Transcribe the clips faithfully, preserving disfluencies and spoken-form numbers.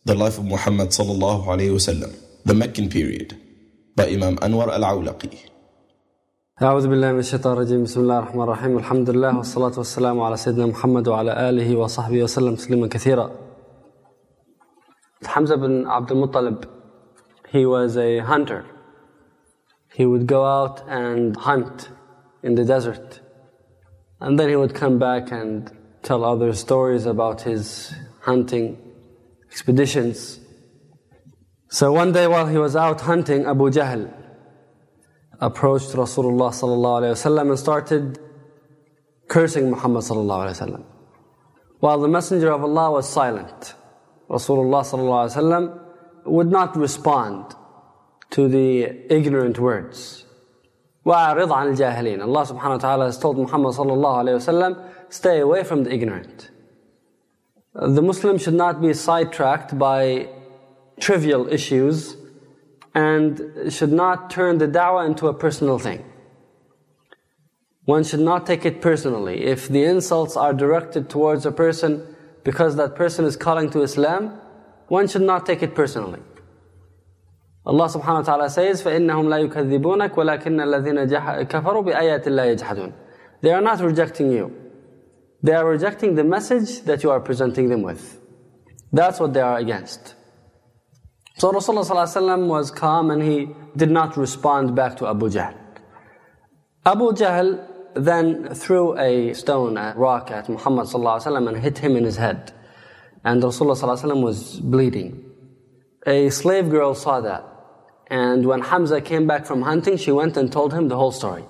The Life of Muhammad sallallahu alayhi wa sallam, the Meccan period, by Imam Anwar al-Awlaqi. أعوذ بالله من الشيطان الرجيم بسم الله الرحمن الرحيم الحمد لله والصلاة والسلام على سيدنا محمد وعلى آله وصحبه وسلم تسليما كثيرا. Hamza bin Abdul Muttalib, he was a hunter. He would go out and hunt in the desert, and then he would come back and tell other stories about his hunting expeditions. So one day while he was out hunting, Abu Jahl approached Rasulullah sallallahu alaihi wasallam and started cursing Muhammad sallallahu alaihi wasallam, while the Messenger of Allah was silent. Rasulullah sallallahu alaihi wasallam would not respond to the ignorant words. وَأَعْرِضْ عَنِ الْجَاهِلِينَ. Allah subhanahu wa ta'ala has told Muhammad sallallahu alaihi wasallam, stay away from the ignorant. The Muslim should not be sidetracked by trivial issues and should not turn the da'wah into a personal thing. One should not take it personally. If the insults are directed towards a person because that person is calling to Islam, one should not take it personally. Allah subhanahu wa ta'ala says, فَإِنَّهُمْ لَا يُكَذِّبُونَكَ وَلَكِنَّ الَّذِينَ كَفَرُوا بِآيَاتِ اللَّهِ يَجْحَدُونَ. They are not rejecting you. They are rejecting the message that you are presenting them with. That's what they are against. So Rasulullah sallallahu alaihi wasallam was calm and he did not respond back to Abu Jahl. Abu Jahl then threw a stone, a rock at Muhammad sallallahu alaihi wasallam and hit him in his head. And Rasulullah sallallahu alaihi wasallam was bleeding. A slave girl saw that. And when Hamza came back from hunting, she went and told him the whole story.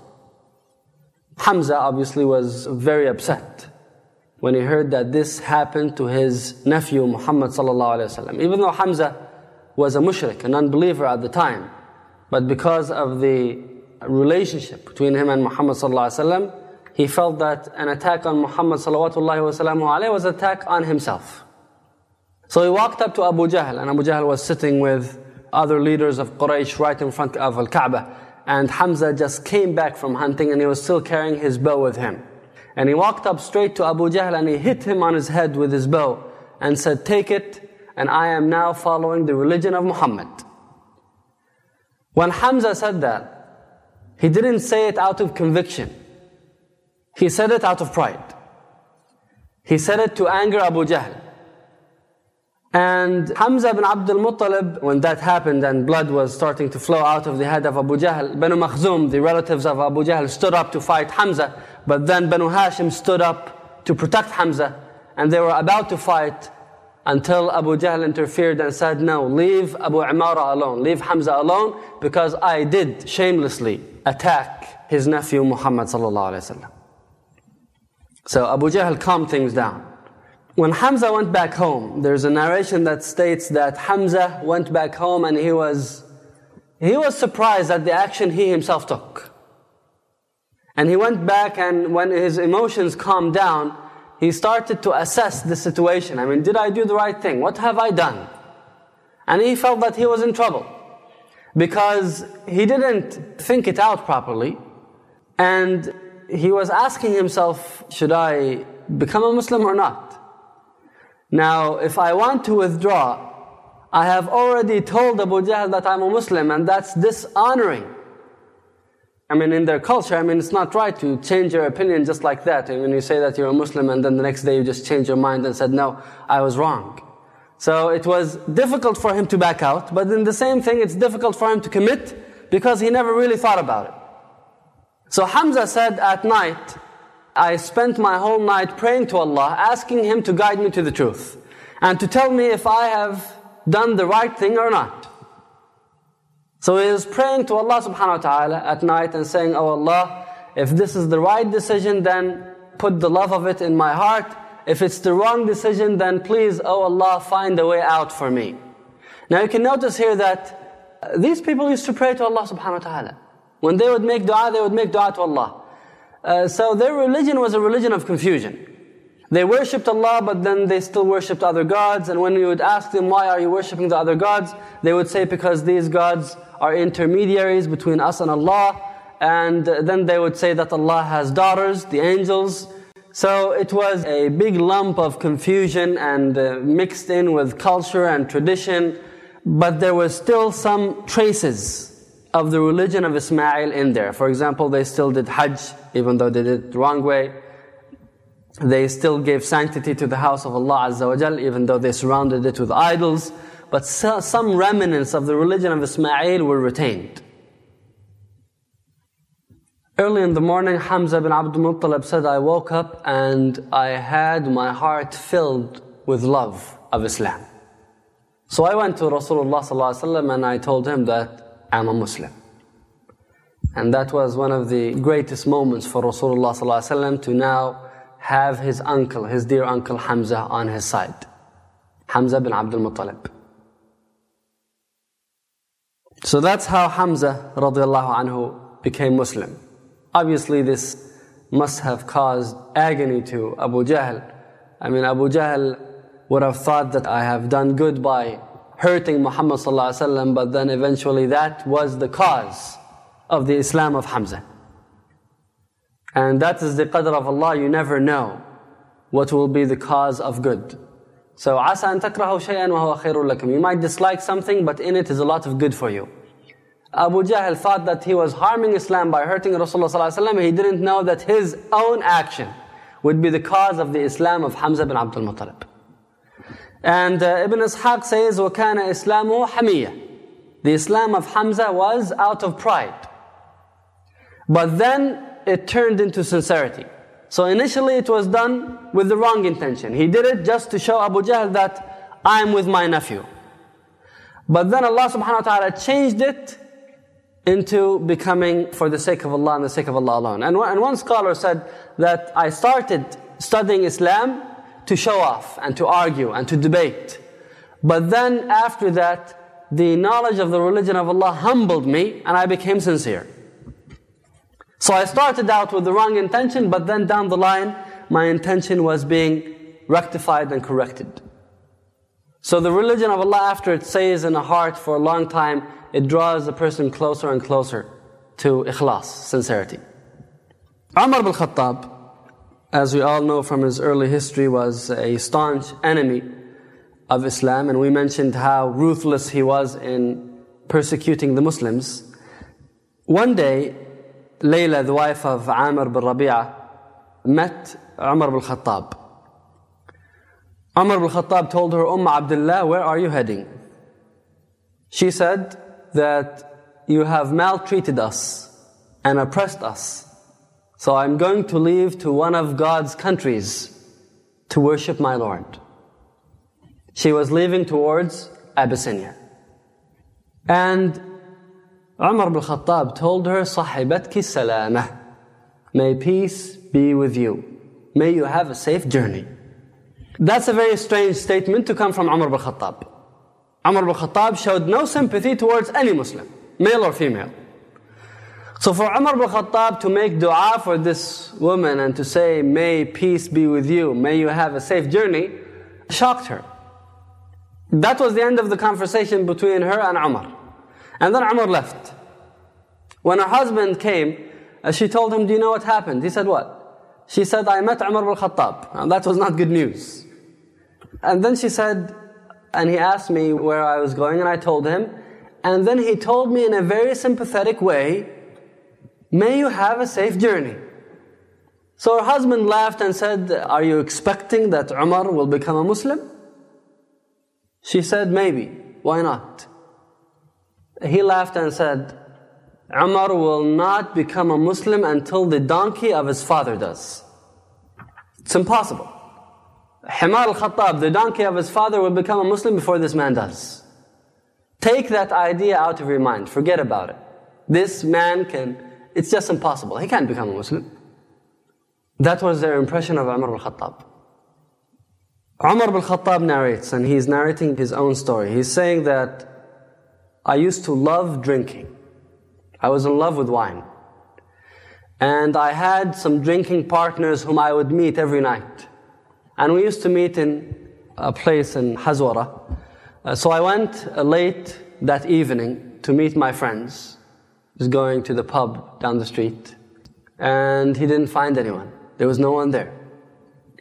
Hamza obviously was very upset when he heard that this happened to his nephew Muhammad sallallahu alaihi wasallam. Even though Hamza was a mushrik, an unbeliever at the time, but because of the relationship between him and Muhammad sallallahu alaihi wasallam, he felt that an attack on Muhammad sallallahu alaihi wasallam was an attack on himself. So he walked up to Abu Jahl, and Abu Jahl was sitting with other leaders of Quraysh right in front of Al-Kaaba, and Hamza just came back from hunting and he was still carrying his bow with him. And he walked up straight to Abu Jahl and he hit him on his head with his bow and said, take it, and I am now following the religion of Muhammad. When Hamza said that, he didn't say it out of conviction. He said it out of pride. He said it to anger Abu Jahl. And Hamza bin Abdul Muttalib, when that happened and blood was starting to flow out of the head of Abu Jahl, Banu Makhzum, the relatives of Abu Jahl, stood up to fight Hamza, but then Banu Hashim stood up to protect Hamza, and they were about to fight until Abu Jahl interfered and said, no, leave Abu Umara alone, leave Hamza alone, because I did shamelessly attack his nephew Muhammad sallallahu alaihi wasallam. So Abu Jahl calmed things down. When Hamza went back home, there's a narration that states that Hamza went back home and he was he was surprised at the action he himself took. And he went back, and when his emotions calmed down, he started to assess the situation. I mean, did I do the right thing? What have I done? And he felt that he was in trouble because he didn't think it out properly. And he was asking himself, should I become a Muslim or not? Now, if I want to withdraw, I have already told Abu Jahl that I'm a Muslim, and that's dishonoring. I mean, in their culture, I mean, it's not right to change your opinion just like that. I mean, you say that you're a Muslim and then the next day you just change your mind and said, no, I was wrong. So it was difficult for him to back out, but in the same thing, it's difficult for him to commit because he never really thought about it. So Hamza said at night, I spent my whole night praying to Allah, asking Him to guide me to the truth and to tell me if I have done the right thing or not. So he was praying to Allah subhanahu wa ta'ala at night and saying, oh Allah, if this is the right decision, then put the love of it in my heart. If it's the wrong decision, then please, oh Allah, find a way out for me. Now you can notice here that these people used to pray to Allah subhanahu wa ta'ala. When they would make dua, they would make dua to Allah. Uh, so their religion was a religion of confusion. They worshipped Allah, but then they still worshipped other gods. And when you would ask them, why are you worshipping the other gods? They would say, because these gods are intermediaries between us and Allah. And then they would say that Allah has daughters, the angels. So it was a big lump of confusion and uh, mixed in with culture and tradition, but there was still some traces of the religion of Ismail in there. For example, they still did Hajj, even though they did it the wrong way. They still gave sanctity to the house of Allah Azza wa Jal, even though they surrounded it with idols. But so, some remnants of the religion of Ismail were retained. Early in the morning, Hamza bin Abdul Muttalib said, I woke up and I had my heart filled with love of Islam. So I went to Rasulullah sallallahu alaihi wasallam and I told him that I'm a Muslim. And that was one of the greatest moments for Rasulullah sallallahu alaihi wasallam to now have his uncle, his dear uncle Hamza on his side. Hamza bin Abdul Muttalib. So that's how Hamza radiallahu anhu became Muslim. Obviously this must have caused agony to Abu Jahl. I mean, Abu Jahl would have thought that I have done good by hurting Muhammad sallallahu alaihi wasallam, but then eventually that was the cause of the Islam of Hamza. And that is the qadr of Allah. You never know what will be the cause of good. So عَسَى أَن تَكْرَهُ شَيْئًا وَهُوَ خَيْرٌ لَكُمْ. You might dislike something, but in it is a lot of good for you. Abu Jahl thought that he was harming Islam by hurting Rasulullah sallallahu alaihi wasallam. He didn't know that his own action would be the cause of the Islam of Hamza bin Abdul Muttalib. And uh, Ibn Ishaq says, وَكَانَ إِسْلَامُهُ حَمِيَّةً. The Islam of Hamza was out of pride. But then it turned into sincerity. So initially it was done with the wrong intention. He did it just to show Abu Jahl that I'm with my nephew. But then Allah subhanahu wa ta'ala changed it into becoming for the sake of Allah and the sake of Allah alone. And one, and one scholar said that I started studying Islam to show off and to argue and to debate. But then after that, the knowledge of the religion of Allah humbled me and I became sincere. So I started out with the wrong intention, but then down the line, my intention was being rectified and corrected. So the religion of Allah, after it stays in the heart for a long time, it draws the person closer and closer to ikhlas, sincerity. Umar bin Khattab, as we all know from his early history, was a staunch enemy of Islam, and we mentioned how ruthless he was in persecuting the Muslims. One day, Layla, the wife of Amr bin Rabi'ah, met Umar bin Khattab. Umar bin Khattab told her, Umm Abdullah, where are you heading? She said that you have maltreated us and oppressed us. So I'm going to leave to one of God's countries to worship my Lord. She was leaving towards Abyssinia. And Umar bin Khattab told her, Sahibatki salamah. May peace be with you. May you have a safe journey. That's a very strange statement to come from Umar bin Khattab. Umar bin Khattab showed no sympathy towards any Muslim, male or female. So for Umar bin Khattab to make dua for this woman and to say, may peace be with you, may you have a safe journey, shocked her. That was the end of the conversation between her and Umar. And then Umar left. When her husband came, she told him, do you know what happened? He said, what? She said, I met Umar bin Khattab. And that was not good news. And then she said, and he asked me where I was going, and I told him. And then he told me in a very sympathetic way, may you have a safe journey. So her husband laughed and said, are you expecting that Umar will become a Muslim? She said, maybe. Why not? He laughed and said, Umar will not become a Muslim until the donkey of his father does. It's impossible. Himar al-Khattab, the donkey of his father, will become a Muslim before this man does. Take that idea out of your mind. Forget about it. This man can, it's just impossible. He can't become a Muslim. That was their impression of Umar al-Khattab. Umar al-Khattab narrates, and he's narrating his own story. He's saying that I used to love drinking. I was in love with wine. And I had some drinking partners whom I would meet every night. And we used to meet in a place in Hazwara. Uh, so I went uh, late that evening to meet my friends. I was going to the pub down the street. And he didn't find anyone. There was no one there.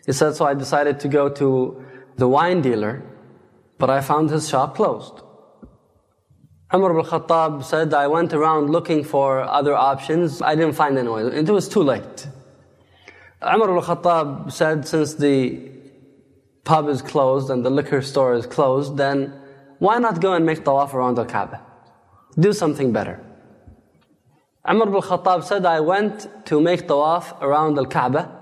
He said, so I decided to go to the wine dealer, but I found his shop closed. Umar ibn Khattab said, I went around looking for other options. I didn't find any oil. It was too late. Umar ibn Khattab said, since the pub is closed and the liquor store is closed, then why not go and make tawaf around the Kaaba? Do something better. Umar ibn Khattab said, I went to make tawaf around the Kaaba,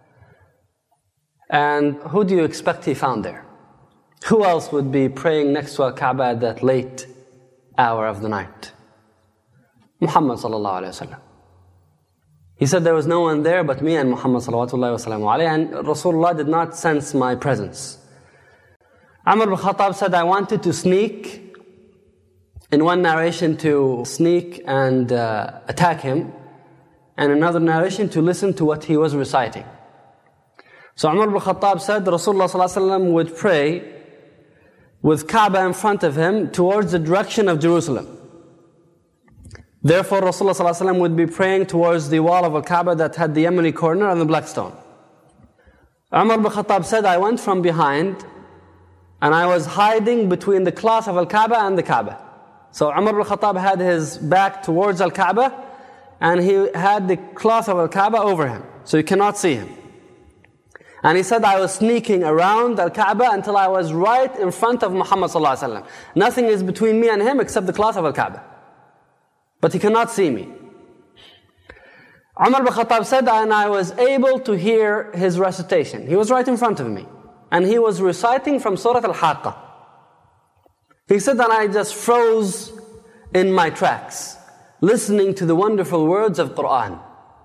and who do you expect he found there? Who else would be praying next to Al-Kaaba at that late hour of the night? Muhammad sallallahu alayhi wa sallam. He said there was no one there but me and Muhammad sallallahu alayhi wa sallam, and Rasulullah did not sense my presence. Umar ibn Khattab said, I wanted to sneak, in one narration to sneak and uh, attack him, and another narration to listen to what he was reciting. So Umar ibn Khattab said Rasulullah sallallahu alayhi wa sallam would pray with Kaaba in front of him towards the direction of Jerusalem. Therefore Rasulullah sallallahu alayhi wa sallam would be praying towards the wall of Al-Kaaba that had the Yemeni corner and the black stone. Umar ibn Khattab said, I went from behind and I was hiding between the cloth of Al-Kaaba and the Kaaba. So Umar ibn Khattab had his back towards Al-Kaaba and he had the cloth of Al-Kaaba over him, so you cannot see him. And he said, I was sneaking around Al-Kaaba until I was right in front of Muhammad sallallahu alaihi wasallam. Nothing is between me and him except the cloth of Al-Kaaba. But he cannot see me. Umar ibn Khattab said, and I was able to hear his recitation. He was right in front of me. And he was reciting from Surah Al-Haqqah. He said, and I just froze in my tracks, listening to the wonderful words of Qur'an.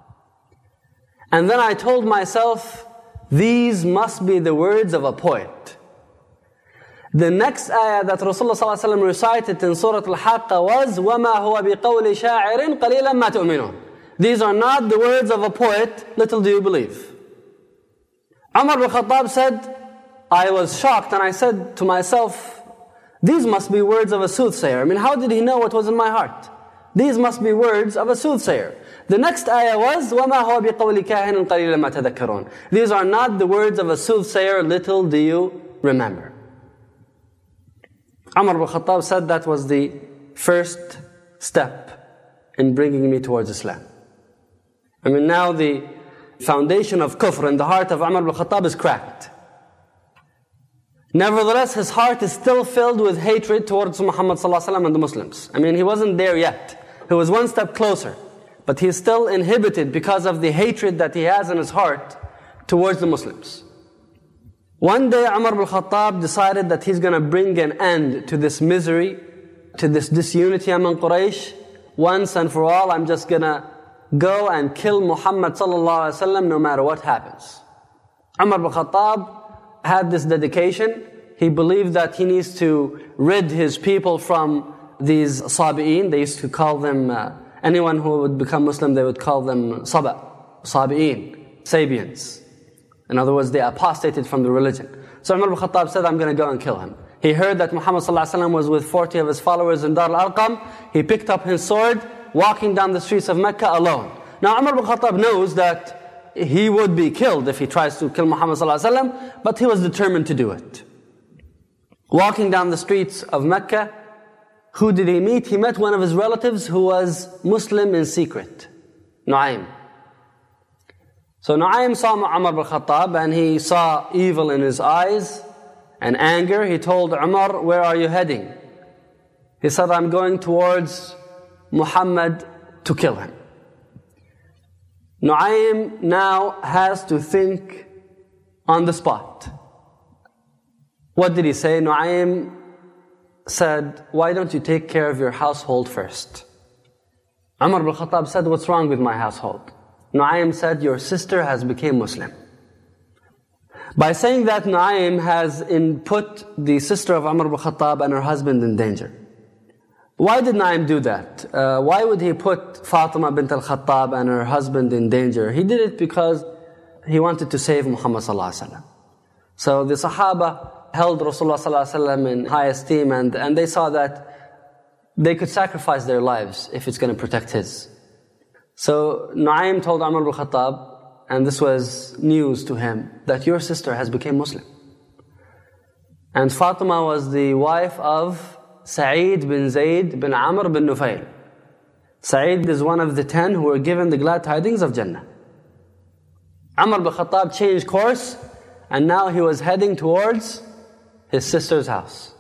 And then I told myself, these must be the words of a poet. The next ayah that Rasulullah sallallahu alaihi wasallam recited in Surah Al-Haqqah was وَمَا هُوَ بِقَوْلِ شَاعِرٍ قَلِيلًا مَا تُؤْمِنُونَ. These are not the words of a poet, little do you believe. Umar ibn Khattab said, I was shocked and I said to myself, these must be words of a soothsayer. I mean, how did he know what was in my heart? These must be words of a soothsayer. The next ayah was وَمَا هُوَ بِقَوْلِ كَاهِنٍ قَلِيلًا مَا تَذَكَّرُونَ. These are not the words of a soothsayer, little do you remember. Umar ibn Khattab said that was the first step in bringing me towards Islam. I mean, now the foundation of kufr in the heart of Umar ibn Khattab is cracked. Nevertheless, his heart is still filled with hatred towards Muhammad sallallahu alaihi wasallam and the Muslims. I mean, he wasn't there yet. He was one step closer. But he is still inhibited because of the hatred that he has in his heart towards the Muslims. One day Umar ibn Khattab decided that he's going to bring an end to this misery, to this disunity among Quraysh. Once and for all, I'm just going to go and kill Muhammad sallallahu alaihi wasallam no matter what happens. Umar ibn Khattab had this dedication. He believed that he needs to rid his people from these Sabi'een. They used to call them, uh, anyone who would become Muslim, they would call them Saba, Sabi'een, Sabians. In other words, they apostated from the religion. So Umar ibn Khattab said, I'm going to go and kill him. He heard that Muhammad sallallahu alaihi wasallam was with forty of his followers in Dar al-Arqam. He picked up his sword, walking down the streets of Mecca alone. Now Umar ibn Khattab knows that he would be killed if he tries to kill Muhammad sallallahu alaihi wasallam, but he was determined to do it. Walking down the streets of Mecca, who did he meet? He met one of his relatives who was Muslim in secret, Nu'aym. So Nu'aym saw Umar ibn Khattab and he saw evil in his eyes and anger. He told Umar, where are you heading? He said, I'm going towards Muhammad to kill him. Nu'aym now has to think on the spot. What did he say? Nu'aym said, why don't you take care of your household first? Umar ibn Khattab said, what's wrong with my household? Nu'aym said, your sister has become Muslim. By saying that, Nu'aym has in put the sister of Umar ibn Khattab and her husband in danger. Why did Nu'aym do that? Uh, why would he put Fatima bint al-Khattab and her husband in danger? He did it because he wanted to save Muhammad sallallahu alaihi wasallam. So the Sahaba held Rasulullah sallallahu alaihi wasallam in high esteem, and, and they saw that they could sacrifice their lives if it's going to protect his. So Nu'aym told Umar ibn Khattab, and this was news to him, that your sister has become Muslim. And Fatima was the wife of Sa'id bin Zayd bin Amr bin Nufayl. Sa'id is one of the ten who were given the glad tidings of Jannah. Umar bin Khattab changed course, and now he was heading towards his sister's house.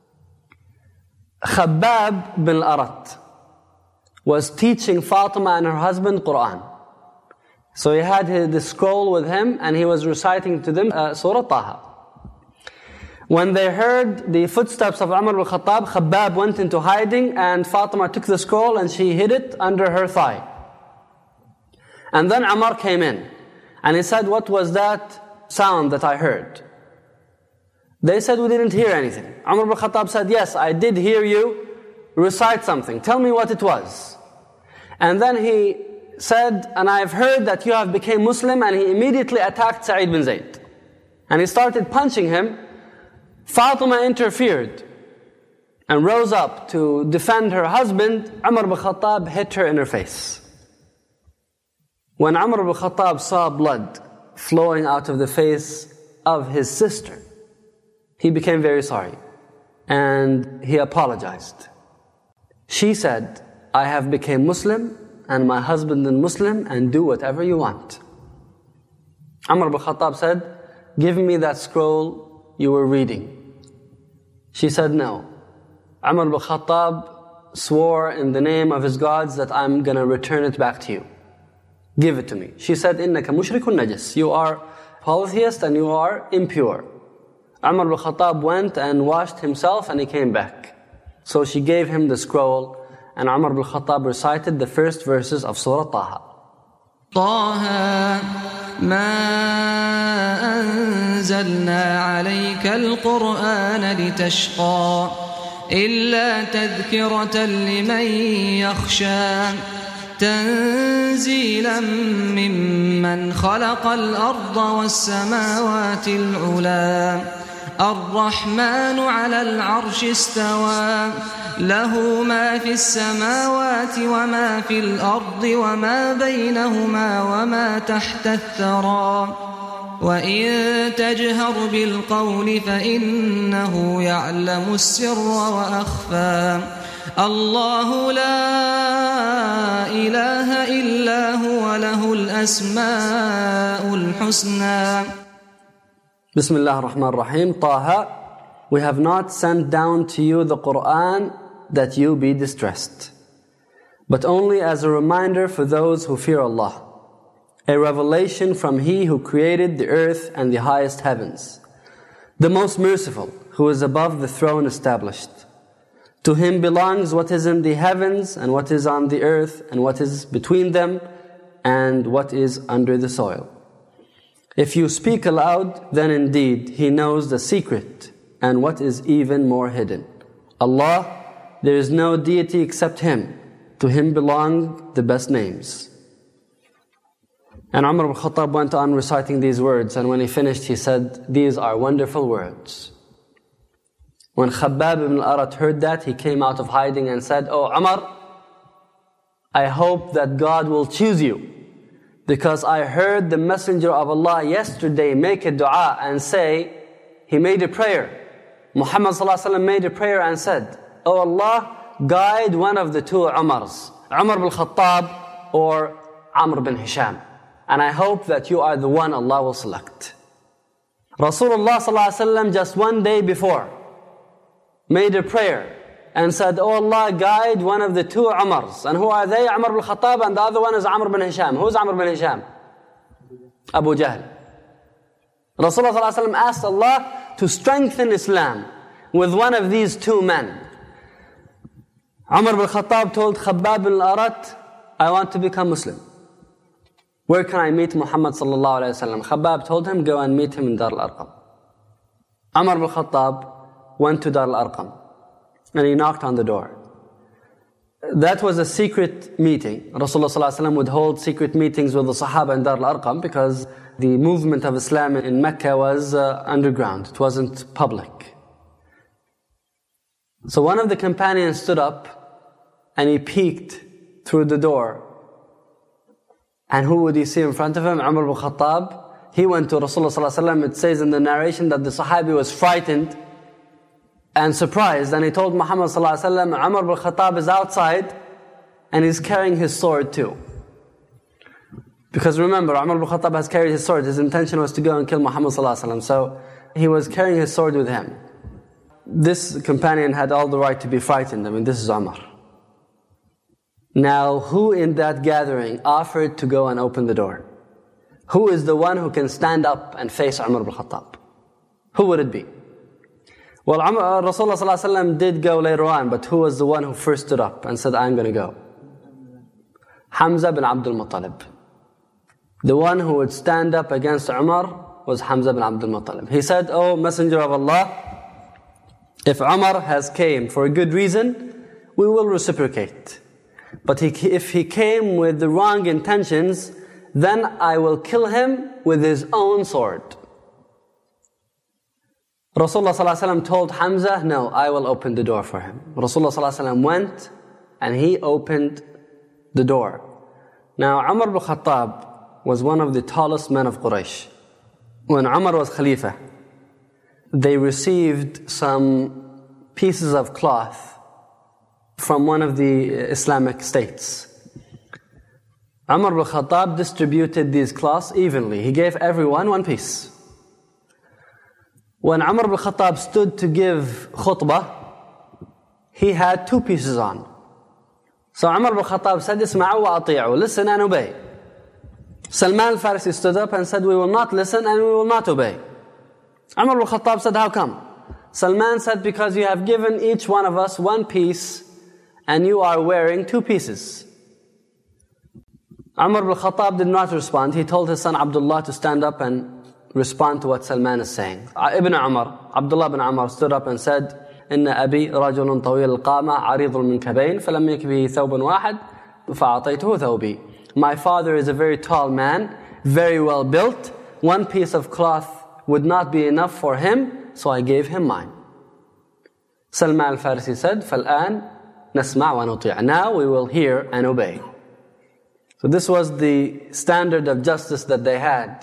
Khabbab bin al-Arat was teaching Fatima and her husband Quran. So he had his, the scroll with him, and he was reciting to them uh, Surah Taha. When they heard the footsteps of Umar bin Khattab, Khabbab went into hiding, and Fatima took the scroll and she hid it under her thigh. And then Umar came in, and he said, "What was that sound that I heard?" They said, "We didn't hear anything." Umar bin Khattab said, "Yes, I did hear you recite something. Tell me what it was." And then he said, "And I've heard that you have become Muslim," and he immediately attacked Sa'id bin Zayd. And he started punching him. Fatima interfered and rose up to defend her husband. Umar bin Khattab hit her in her face. When Umar bin Khattab saw blood flowing out of the face of his sister, he became very sorry and he apologized. She said, "I have become Muslim and my husband is Muslim, and do whatever you want." Umar bin Khattab said, "Give me that scroll you were reading." She said, "No." Umar bin Khattab swore in the name of his gods that I'm going to return it back to you. Give it to me. She said, "Innaka mushrikun najis." You are polytheist and you are impure. Umar bin Khattab went and washed himself, and he came back. So she gave him the scroll, and Umar bin Khattab recited the first verses of Surah Taha. طه ما أنزلنا عليك القرآن لتشقى إلا تذكرة لمن يخشى تنزيلا ممن خلق الأرض والسماوات العلى الرحمن على العرش استوى له ما في السماوات وما في الأرض وما بينهما وما تحت الثرى وإن تجهر بالقول فإنه يعلم السر وأخفى الله لا إله إلا هو له الأسماء الحسنى. Bismillah ar-Rahman ar-Rahim. Taha, we have not sent down to you the Qur'an that you be distressed, but only as a reminder for those who fear Allah, a revelation from He who created the earth and the highest heavens, the most merciful, who is above the throne established. To Him belongs what is in the heavens and what is on the earth and what is between them and what is under the soil. If you speak aloud, then indeed He knows the secret and what is even more hidden. Allah, there is no deity except Him. To Him belong the best names. And Umar bin Khattab went on reciting these words, and when he finished he said, "These are wonderful words." When Khabbab ibn al-Arat heard that, he came out of hiding and said, "Oh Umar, I hope that God will choose you, because I heard the Messenger of Allah yesterday make a dua and say," he made a prayer. Muhammad sallallahu alaihi wasallam made a prayer and said, "Oh Allah, guide one of the two Umars, Umar bin Khattab or Amr bin Hisham. And I hope that you are the one Allah will select." Rasulullah sallallahu alaihi wasallam just one day before made a prayer and said, "Oh Allah, guide one of the two Umars." And who are they? Umar bin Khattab, and the other one is Amr bin Hisham. Who's Amr bin Hisham? Abu Jahl. Rasulullah sallallahu alaihi wasallam asked Allah to strengthen Islam with one of these two men. Umar bin Khattab told Khabbab bin al-Arat, "I want to become Muslim. Where can I meet Muhammad sallallahu alaihi wasallam?" Khabbab told him, "Go and meet him in Dar al-Arqam." Umar bin Khattab went to Dar al-Arqam and he knocked on the door. That was a secret meeting. Rasulullah sallallahu alaihi wasallam would hold secret meetings with the Sahaba in Dar al-Arqam because the movement of Islam in Mecca was uh, underground. It wasn't public. So one of the companions stood up and he peeked through the door And who would he see in front of him? Umar ibn Khattab. He went to Rasulullah sallallahu alaihi wasallam. It says in the narration that the Sahabi was frightened and surprised, and he told Muhammad sallallahu alaihi wasallam, Umar ibn Khattab is outside and he's carrying his sword too. Because remember, Umar ibn Khattab has carried his sword. His intention was to go and kill Muhammad sallallahu alaihi wasallam. So he was carrying his sword with him. This companion had all the right to be frightened. I mean, this is Umar. Now, who in that gathering offered to go and open the door? Who is the one who can stand up and face Umar ibn Khattab? Who would it be? Well, Umar, Rasulullah sallallahu alaihi wasallam did go later on, but who was the one who first stood up and said, I'm going to go? Hamza bin Abdul Muttalib. The one who would stand up against Umar was Hamza bin Abdul Muttalib. He said, Oh Messenger of Allah, if Umar has came for a good reason, we will reciprocate. But he, if he came with the wrong intentions, then I will kill him with his own sword. Rasulullah sallallahu alaihi wasallam told Hamza, no, I will open the door for him. Rasulullah sallallahu alaihi wasallam went and he opened the door. Now Umar ibn Khattab was one of the tallest men of Quraysh. When Umar was Khalifa, they received some pieces of cloth from one of the Islamic states. Umar ibn Khattab distributed these cloths evenly. He gave everyone one piece. When Umar ibn Khattab stood to give khutbah, he had two pieces on. So Umar ibn Khattab said, Isma'u wa ati'u, listen and obey. Salman al-Farisi stood up and said, we will not listen and we will not obey. Umar ibn Khattab said, how come? Salman said, because you have given each one of us one piece and you are wearing two pieces. Umar ibn Khattab did not respond. He told his son Abdullah to stand up and respond to what Salman is saying. Ibn Umar, Abdullah ibn Umar stood up and said, إن أبي رجل طويل القامة عريض المنكبين فلم يكفه ثوب واحد فأعطيته ثوبي. My father is a very tall man, very well built. One piece of cloth would not be enough for him, so I gave him mine. Salman al-Farisi said, فالآن نسمع ونطيع. Now we will hear and obey. So this was the standard of justice that they had.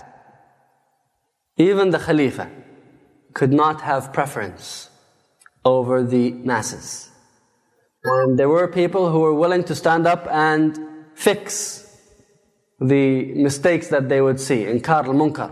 Even the Khalifa could not have preference over the masses. And there were people who were willing to stand up and fix the mistakes that they would see, inkar al-munkar,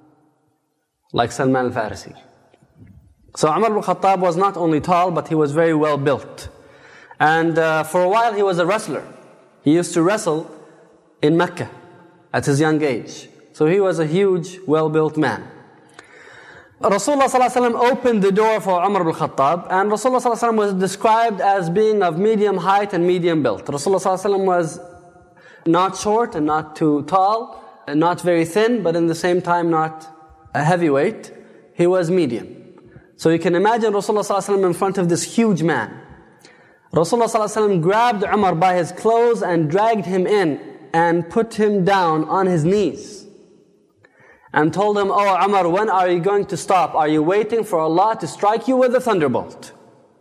like Salman al-Farisi. So Umar ibn Khattab was not only tall, but he was very well built. And uh, for a while he was a wrestler. He used to wrestle in Mecca at his young age. So he was a huge, well-built man. Rasulullah sallallahu alaihi wasallam opened the door for Umar ibn Khattab, and Rasulullah sallallahu alaihi wasallam was described as being of medium height and medium built. Rasulullah sallallahu alaihi wasallam was not short and not too tall, and not very thin, but in the same time not a heavyweight. He was medium. So you can imagine Rasulullah sallallahu alaihi wasallam in front of this huge man. Rasulullah sallallahu alaihi wasallam grabbed Umar by his clothes and dragged him in and put him down on his knees and told him, Oh Umar, when are you going to stop? Are you waiting for Allah to strike you with a thunderbolt?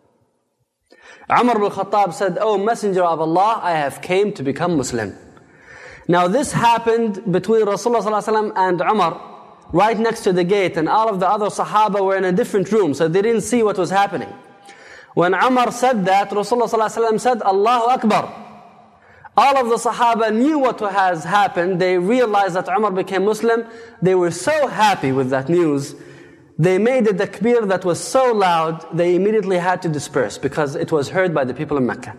Umar ibn Khattab said, Oh Messenger of Allah, I have came to become Muslim. Now this happened between Rasulullah sallallahu alaihi wasallam and Umar, right next to the gate, and all of the other Sahaba were in a different room, so they didn't see what was happening. When Umar said that, Rasulullah sallallahu alaihi wasallam said, Allahu Akbar. All of the Sahaba knew what has happened. They realized that Umar became Muslim. They were so happy with that news. They made a takbir that was so loud, they immediately had to disperse because it was heard by the people in Mecca.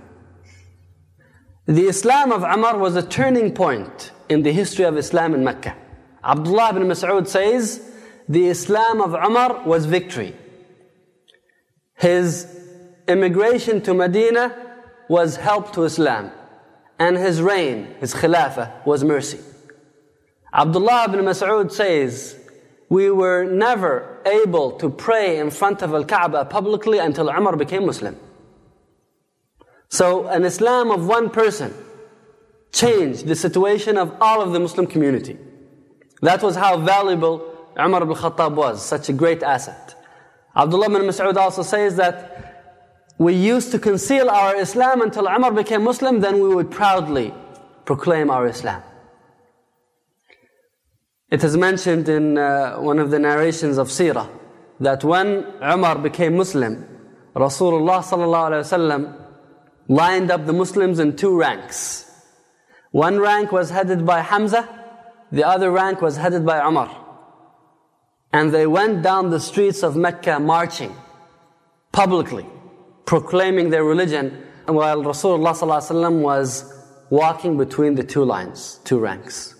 The Islam of Umar was a turning point in the history of Islam in Mecca. Abdullah ibn Mas'ud says, the Islam of Umar was victory. His immigration to Medina was help to Islam. And his reign, his khilafah, was mercy. Abdullah ibn Mas'ud says, we were never able to pray in front of Al-Kaaba publicly until Umar became Muslim. So an Islam of one person changed the situation of all of the Muslim community. That was how valuable Umar ibn Khattab was, such a great asset. Abdullah ibn Mas'ud also says that we used to conceal our Islam until Umar became Muslim, then we would proudly proclaim our Islam. It is mentioned in uh, one of the narrations of Seerah that when Umar became Muslim, Rasulullah sallallahu alaihi wasallam lined up the Muslims in two ranks. One rank was headed by Hamza, the other rank was headed by Umar. And they went down the streets of Mecca marching, publicly, proclaiming their religion, while Rasulullah sallallahu alaihi wasallam was walking between the two lines, two ranks.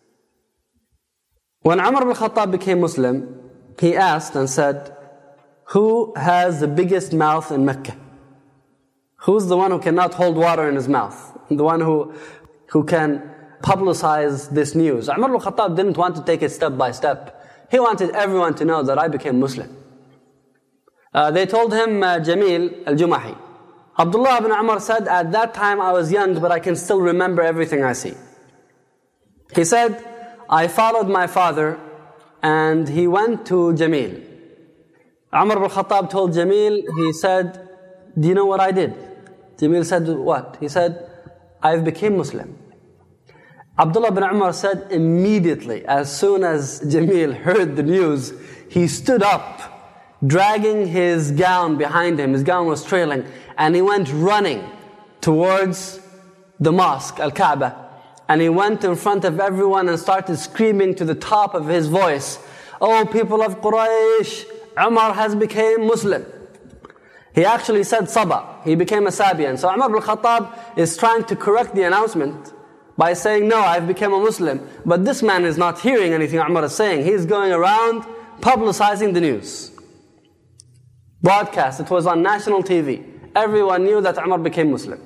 When Umar ibn Khattab became Muslim, he asked and said, who has the biggest mouth in Mecca? Who's the one who cannot hold water in his mouth? The one who, who can publicize this news? Umar ibn Khattab didn't want to take it step by step. He wanted everyone to know that I became Muslim. Uh, they told him uh, Jamil al-Jumahi. Abdullah ibn Umar said, at that time I was young, but I can still remember everything I see. He said, I followed my father and he went to Jamil. Umar ibn Khattab told Jamil, he said, do you know what I did? Jamil said, what? He said, I've became Muslim. Abdullah ibn Umar said, immediately, as soon as Jamil heard the news, he stood up, dragging his gown behind him. His gown was trailing, and he went running towards the mosque, Al-Kaaba. And he went in front of everyone and started screaming to the top of his voice, oh people of Quraysh, Umar has become Muslim. He actually said Saba, he became a Sabian. So Umar ibn Khattab is trying to correct the announcement by saying, no, I've become a Muslim. But this man is not hearing anything Umar is saying. He's going around publicizing the news. Broadcast, it was on national T V. Everyone knew that Umar became Muslim.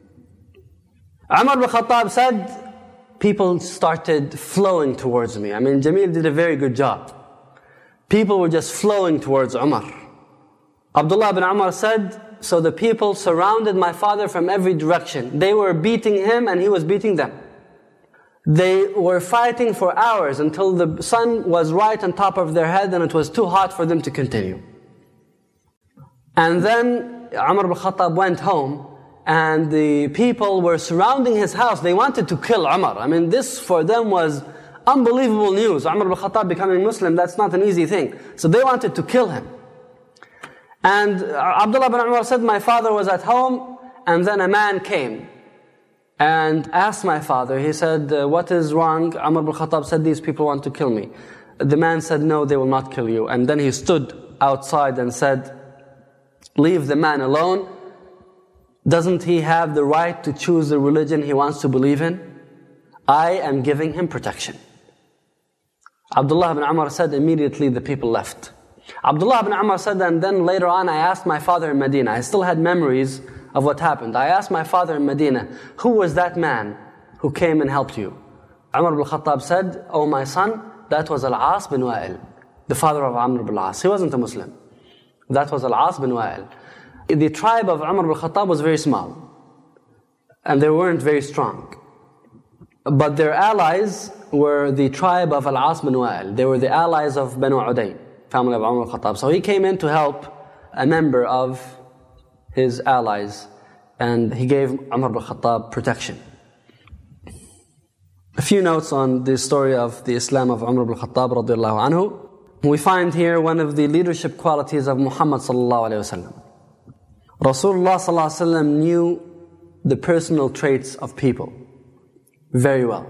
Umar ibn Khattab said, people started flowing towards me. I mean, Jamil did a very good job. People were just flowing towards Umar. Abdullah ibn Umar said, so the people surrounded my father from every direction. They were beating him and he was beating them. They were fighting for hours until the sun was right on top of their head and it was too hot for them to continue. And then Umar ibn Khattab went home and the people were surrounding his house. They wanted to kill Umar. I mean, this for them was unbelievable news. Umar ibn Khattab becoming Muslim, that's not an easy thing. So they wanted to kill him. And Abdullah ibn Umar said, my father was at home, and then a man came and asked my father. He said, what is wrong? Umar ibn Khattab said, these people want to kill me. The man said, no, they will not kill you. And then he stood outside and said, leave the man alone. Doesn't he have the right to choose the religion he wants to believe in? I am giving him protection. Abdullah ibn Umar said, immediately the people left. Abdullah ibn Umar said, and then later on I asked my father in Medina. I still had memories of what happened. I asked my father in Medina, who was that man who came and helped you? Umar ibn Khattab said, oh my son, that was Al-As bin Wa'il, the father of Amr ibn al-As. He wasn't a Muslim. That was Al-As bin Wa'il. The tribe of Umar ibn Khattab was very small, and they weren't very strong. But their allies were the tribe of Al-As bin Wa'il. They were the allies of Banu Udayn, family of Umar ibn Khattab. So he came in to help a member of his allies, and he gave Umar ibn Khattab protection. A few notes on the story of the Islam of Umar ibn Khattab radiallahu anhu. We find here one of the leadership qualities of Muhammad sallallahu alayhi wa sallam. Rasulullah sallallahu alayhi wa sallam knew the personal traits of people very well.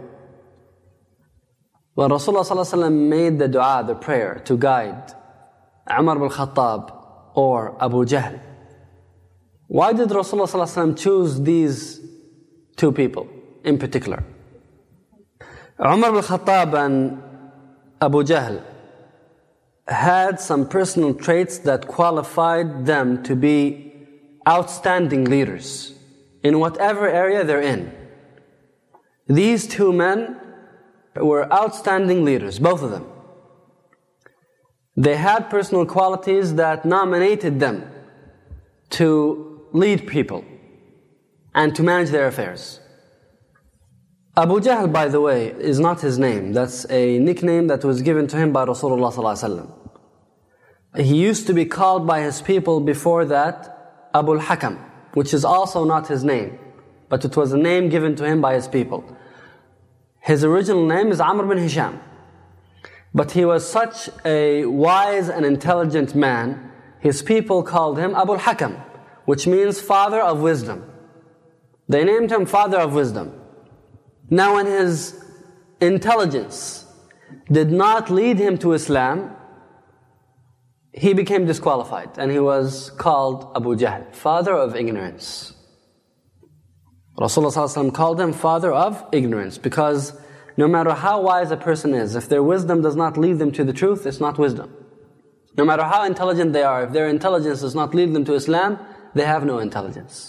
When Rasulullah sallallahu alayhi wa sallam made the dua, the prayer to guide Umar ibn Khattab or Abu Jahl, why did Rasulullah sallallahu alayhi wa sallam choose these two people in particular? Umar ibn Khattab and Abu Jahl had some personal traits that qualified them to be outstanding leaders in whatever area they're in. These two men were outstanding leaders, both of them. They had personal qualities that nominated them to lead people and to manage their affairs. Abu Jahl, by the way, is not his name. That's a nickname that was given to him by Rasulullah sallallahu alaihi wasallam. He used to be called by his people before that Abu al-Hakam, which is also not his name, but it was a name given to him by his people. His original name is Amr bin Hisham. But he was such a wise and intelligent man, his people called him Abu al-Hakam, which means father of wisdom. They named him father of wisdom. Now when his intelligence did not lead him to Islam, he became disqualified and he was called Abu Jahl, father of ignorance. Rasulullah ﷺ called him father of ignorance because no matter how wise a person is, if their wisdom does not lead them to the truth, it's not wisdom. No matter how intelligent they are, if their intelligence does not lead them to Islam, they have no intelligence.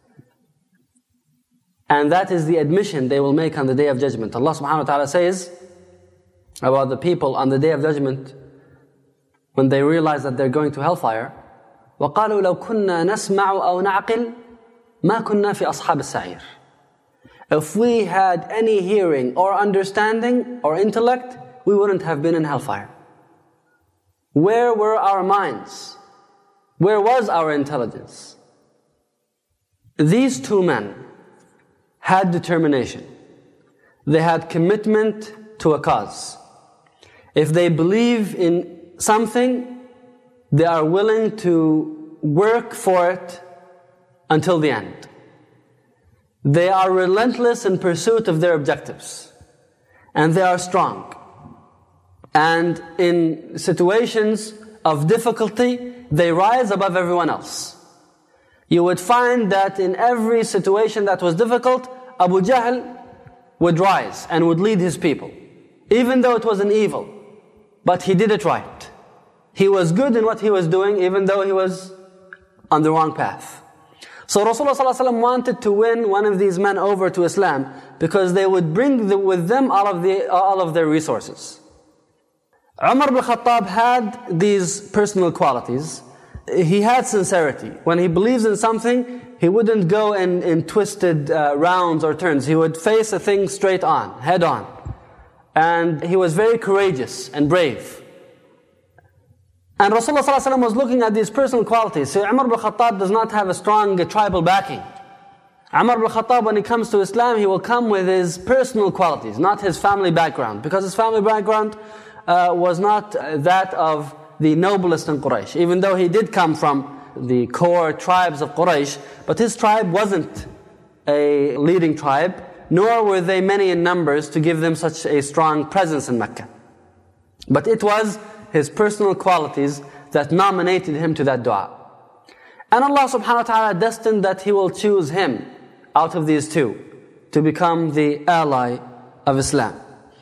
And that is the admission they will make on the Day of Judgment. Allah subhanahu wa ta'ala says about the people on the Day of Judgment, when they realize that they're going to hellfire, وَقَالُوا لَوْ كُنَّا نَسْمَعُ أَوْ نَعْقِلْ مَا كُنَّا فِي أَصْحَابِ السَّعِيرِ. If we had any hearing or understanding or intellect, we wouldn't have been in hellfire. Where were our minds? Where was our intelligence? These two men had determination. They had commitment to a cause. If they believe in something, they are willing to work for it until the end. They are relentless in pursuit of their objectives. And they are strong. And in situations of difficulty, they rise above everyone else. You would find that in every situation that was difficult, Abu Jahl would rise and would lead his people. Even though it was an evil. But he did it right. He was good in what he was doing, even though he was on the wrong path. So Rasulullah ﷺ wanted to win one of these men over to Islam because they would bring the, with them all of, the, all of their resources. Umar ibn Khattab had these personal qualities. He had sincerity. When he believes in something, he wouldn't go in, in twisted uh, rounds or turns. He would face a thing straight on, head on. And he was very courageous and brave. And Rasulullah ﷺ was looking at these personal qualities. So Umar ibn Khattab does not have a strong uh, tribal backing. Umar ibn Khattab, when he comes to Islam, he will come with his personal qualities, not his family background. Because his family background uh, was not uh, that of the noblest in Quraysh. Even though he did come from the core tribes of Quraysh, but his tribe wasn't a leading tribe, nor were they many in numbers to give them such a strong presence in Mecca. But it was his personal qualities that nominated him to that dua. And Allah subhanahu wa ta'ala destined that He will choose him out of these two to become the ally of Islam.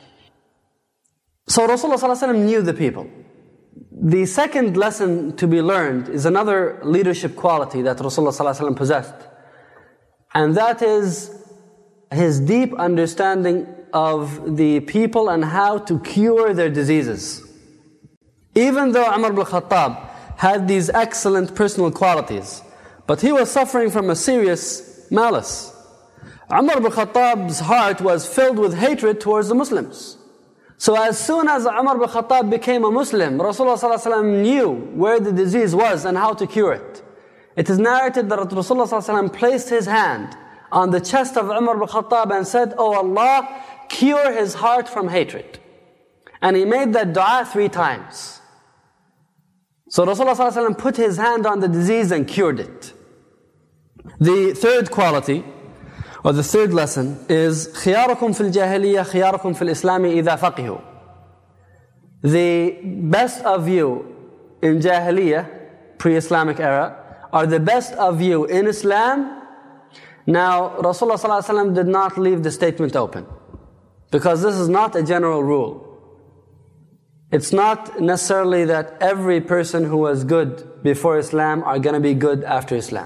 So Rasulullah sallallahu alaihi wasallam knew the people. The second lesson to be learned is another leadership quality that Rasulullah sallallahu alaihi wasallam possessed. And that is his deep understanding of the people and how to cure their diseases. Even though Umar ibn Khattab had these excellent personal qualities, but he was suffering from a serious malice. Umar ibn Khattab's heart was filled with hatred towards the Muslims. So as soon as Umar ibn Khattab became a Muslim, Rasulullah sallallahu alaihi wasallam knew where the disease was and how to cure it. It is narrated that Rasulullah sallallahu alaihi wasallam placed his hand on the chest of Umar ibn Khattab and said, "Oh Allah, cure his heart from hatred." And he made that dua three times. So Rasulullah sallallahu alaihi wasallam put his hand on the disease and cured it. The third quality, or the third lesson, is خِيَارُكُمْ فِي الْجَاهِلِيَّةِ خِيَارُكُمْ فِي الْإِسْلَامِ إِذَا فَقِهُ. The best of you in Jahiliyyah, pre-Islamic era, are the best of you in Islam. Now, Rasulullah sallallahu alaihi wasallam did not leave the statement open, because this is not a general rule. It's not necessarily that every person who was good before Islam are going to be good after Islam.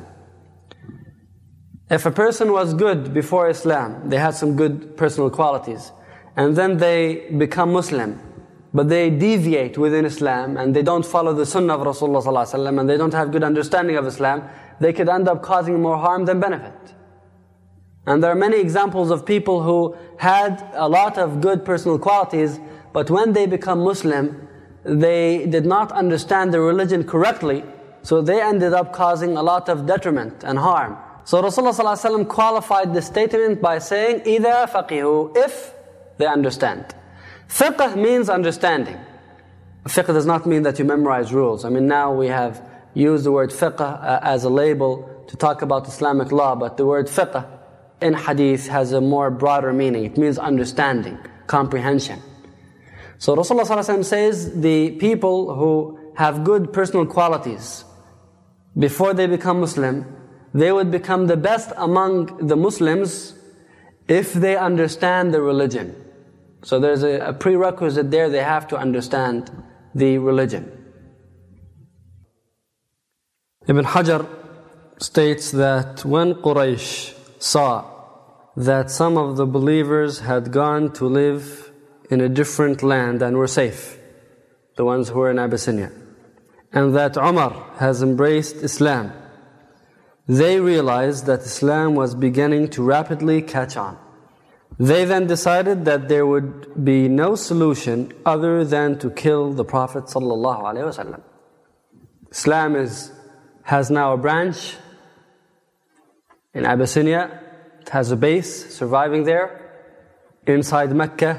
If a person was good before Islam, they had some good personal qualities, and then they become Muslim, but they deviate within Islam and they don't follow the sunnah of Rasulullah sallallahu alaihi wasallam and they don't have good understanding of Islam, they could end up causing more harm than benefit. And there are many examples of people who had a lot of good personal qualities, but when they become Muslim, they did not understand the religion correctly, so they ended up causing a lot of detriment and harm. So Rasulullah sallallahu alaihi wasallam qualified the statement by saying, إِذَا فَقِهُ, if they understand. Fiqh means understanding. Fiqh does not mean that you memorize rules. I mean, now we have used the word fiqh uh, as a label to talk about Islamic law, but the word fiqh in hadith has a more broader meaning. It means understanding, comprehension. So Rasulullah ﷺ says the people who have good personal qualities, before they become Muslim, they would become the best among the Muslims if they understand the religion. So there's a, a prerequisite there, they have to understand the religion. Ibn Hajar states that when Quraysh saw that some of the believers had gone to live in a different land and were safe, the ones who were in Abyssinia, and that Umar has embraced Islam, they realized that Islam was beginning to rapidly catch on. They then decided that there would be no solution other than to kill the Prophet ﷺ. Islam is, has now a branch in Abyssinia. It has a base surviving there. Inside Mecca,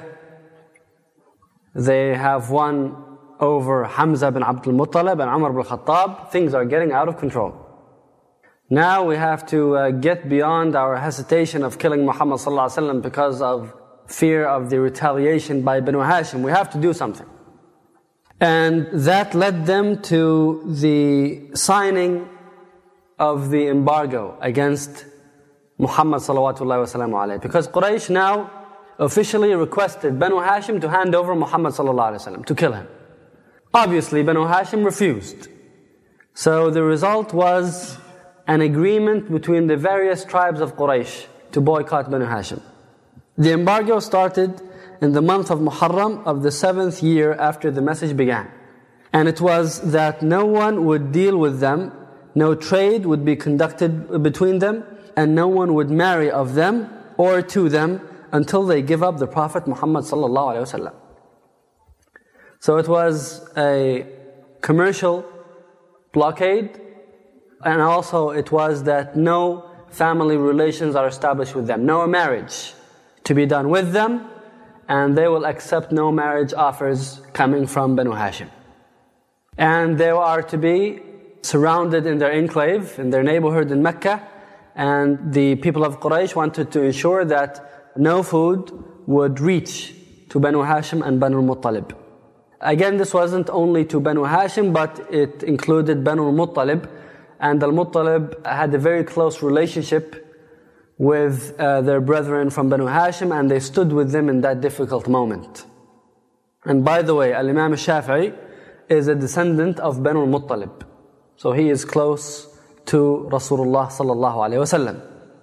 they have won over Hamza bin Abdul Muttalib and Umar bin Khattab. Things are getting out of control. Now we have to uh, get beyond our hesitation of killing Muhammad sallallahu alaihi wasallam because of fear of the retaliation by Banu Hashim. We have to do something. And that led them to the signing of the embargo against Muhammad sallallahu alaihi wasallam. Because Quraysh now officially requested Banu Hashim to hand over Muhammad sallallahu alaihi wasallam, to kill him. Obviously Banu Hashim refused. So the result was an agreement between the various tribes of Quraysh to boycott Banu Hashim. The embargo started in the month of Muharram of the seventh year after the message began. And it was that no one would deal with them, no trade would be conducted between them, and no one would marry of them or to them until they give up the Prophet Muhammad sallallahu alaihi wasallam. So it was a commercial blockade, and also it was that no family relations are established with them, no marriage to be done with them, and they will accept no marriage offers coming from Banu Hashim. And they are to be surrounded in their enclave, in their neighborhood in Mecca, and the people of Quraysh wanted to ensure that no food would reach to Banu Hashim and Banu Muttalib. Again, this wasn't only to Banu Hashim, but it included Banu Muttalib, and Al-Muttalib had a very close relationship with uh, their brethren from Banu Hashim, and they stood with them in that difficult moment. And by the way, Al-Imam al-Shafi'i is a descendant of Banu Muttalib, so he is close to Rasulullah sallallahu alaihi wasallam.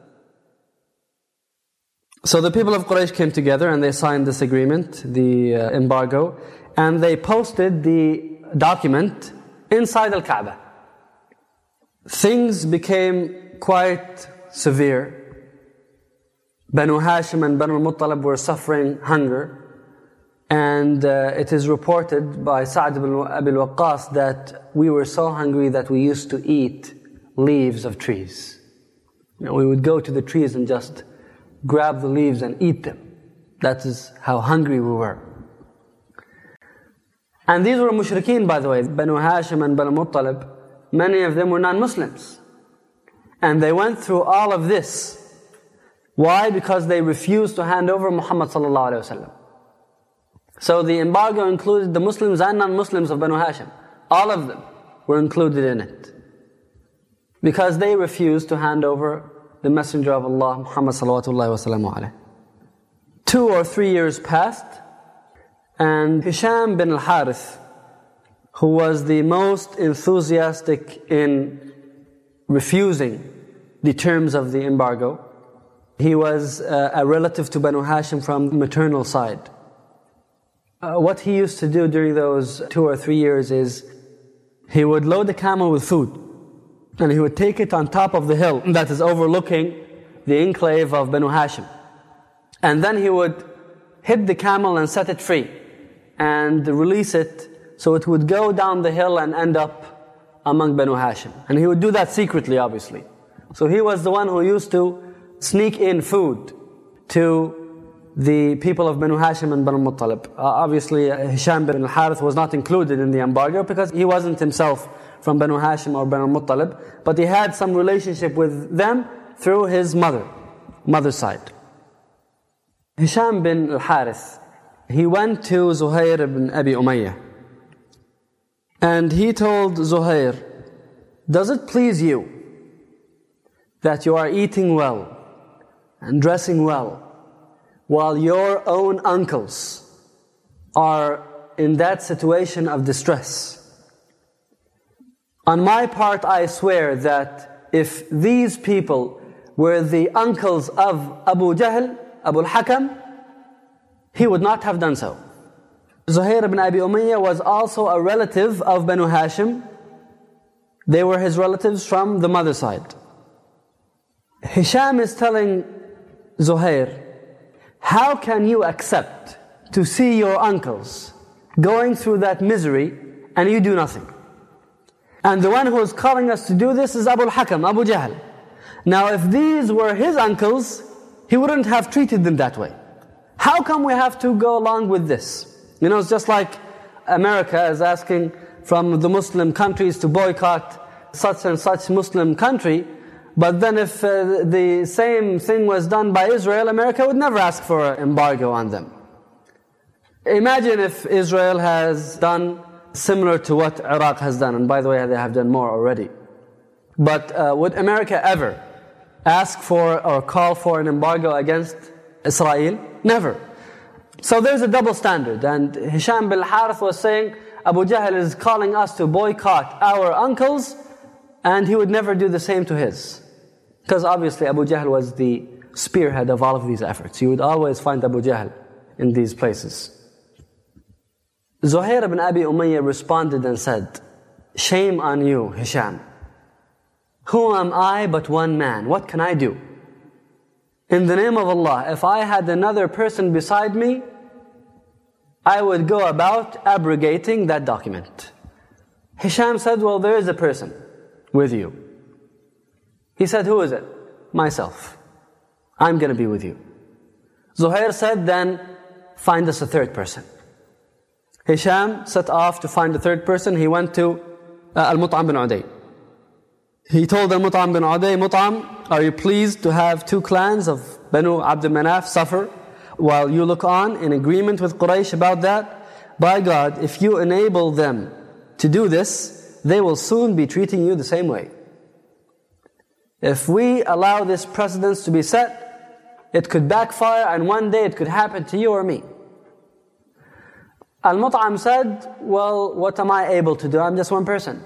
So the people of Quraysh came together and they signed this agreement, the uh, embargo, and they posted the document inside Al-Kaaba. Things became quite severe. Banu Hashim and Banu Muttalib were suffering hunger, and uh, it is reported by Sa'd ibn Abi Waqqas that we were so hungry that we used to eat leaves of trees. You know, we would go to the trees and just grab the leaves and eat them. That is how hungry we were. And these were mushrikeen, by the way, Banu Hashim and Banu Muttalib. Many of them were non-Muslims. And they went through all of this. Why? Because they refused to hand over Muhammad sallallahu alaihi wasallam. So the embargo included the Muslims and non-Muslims of Banu Hashim. All of them were included in it. Because they refused to hand over the Messenger of Allah, Muhammad sallallahu alaihi wasallam. Two or three years passed, and Hisham bin al-Harith, who was the most enthusiastic in refusing the terms of the embargo, he was uh, a relative to Banu Hashim from the maternal side. Uh, what he used to do during those two or three years is he would load the camel with food, and he would take it on top of the hill that is overlooking the enclave of Banu Hashim. And then he would hit the camel and set it free and release it so it would go down the hill and end up among Banu Hashim. And he would do that secretly, obviously. So he was the one who used to sneak in food to the people of Banu Hashim and Banu Muttalib. Uh, obviously, uh, Hisham bin al-Harith was not included in the embargo because he wasn't himself from Banu Hashim or Banu Muttalib, but he had some relationship with them through his mother, mother's side. Hisham bin al-Harith, he went to Zuhair ibn Abi Umayyah, and he told Zuhair, does it please you that you are eating well and dressing well while your own uncles are in that situation of distress? On my part, I swear that if these people were the uncles of Abu Jahl, Abu al-Hakam, he would not have done so. Zuhair ibn Abi Umayyah was also a relative of Banu Hashim. They were his relatives from the mother side. Hisham is telling Zuhair, how can you accept to see your uncles going through that misery and you do nothing? And the one who is calling us to do this is Abu al-Hakam, Abu Jahl. Now if these were his uncles, he wouldn't have treated them that way. How come we have to go along with this? You know, it's just like America is asking from the Muslim countries to boycott such and such Muslim country, but then if uh, the same thing was done by Israel, America would never ask for an embargo on them. Imagine if Israel has done similar to what Iraq has done, and by the way, they have done more already. But uh, would America ever ask for or call for an embargo against Israel? Never. So there's a double standard, and Hisham bin al-Harith was saying, Abu Jahl is calling us to boycott our uncles, and he would never do the same to his. Because obviously Abu Jahl was the spearhead of all of these efforts. You would always find Abu Jahl in these places. Zuhair ibn Abi Umayyah responded and said, shame on you, Hisham. Who am I but one man? What can I do? In the name of Allah, if I had another person beside me, I would go about abrogating that document. Hisham said, well, there is a person with you. He said, who is it? Myself. I'm going to be with you. Zuhair said, then find us a third person. Hisham set off to find a third person. He went to uh, Al-Mut'am bin Uday. He told Al-Mut'am bin Uday, Mut'am, are you pleased to have two clans of Banu Abd al-Manaf suffer while you look on in agreement with Quraysh about that? By God, if you enable them to do this, they will soon be treating you the same way. If we allow this precedence to be set, it could backfire and one day it could happen to you or me. Al-Mut'am said, well, what am I able to do? I'm just one person.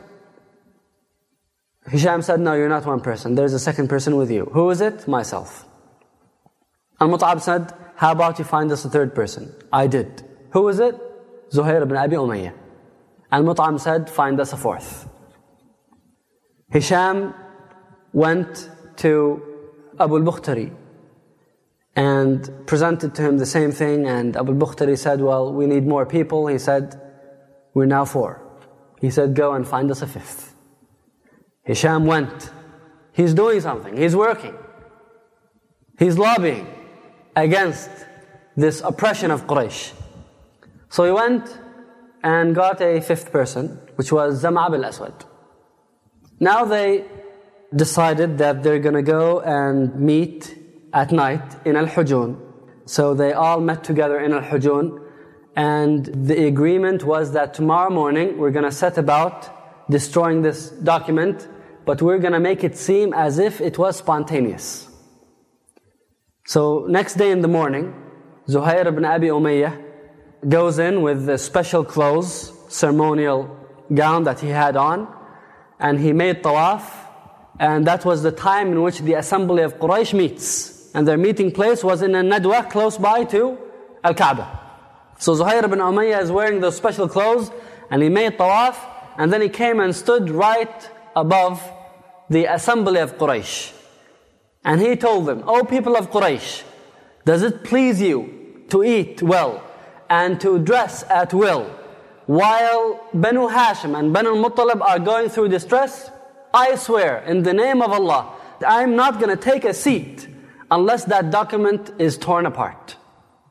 Hisham said, no, you're not one person. There's a second person with you. Who is it? Myself. Al-Mut'am said, how about you find us a third person? I did. Who is it? Zuhair ibn Abi Umayyah. Al-Mut'am said, find us a fourth. Hisham went to Abu al-Bukhtari and presented to him the same thing, and Abu al-Bukhtari said, well, we need more people. He said, we're now four. He said, go and find us a fifth. Hisham went. He's doing something. He's working. He's lobbying against this oppression of Quraysh. So he went and got a fifth person, which was Zam'a bil Aswad. Now they decided that they're going to go and meet at night in Al-Hujun. So they all met together in Al-Hujun, and the agreement was that tomorrow morning we're going to set about destroying this document, but we're going to make it seem as if it was spontaneous. So next day in the morning, Zuhair ibn Abi Umayyah goes in with the special clothes, ceremonial gown that he had on, and he made tawaf, and that was the time in which the assembly of Quraysh meets. And their meeting place was in a nadwa close by to Al-Kaaba. So Zuhair ibn Umayyah is wearing those special clothes, and he made tawaf, and then he came and stood right above the assembly of Quraysh. And he told them, O people of Quraysh, does it please you to eat well and to dress at will while Banu Hashim and Banu Muttalib are going through distress? I swear in the name of Allah, I'm not going to take a seat unless that document is torn apart.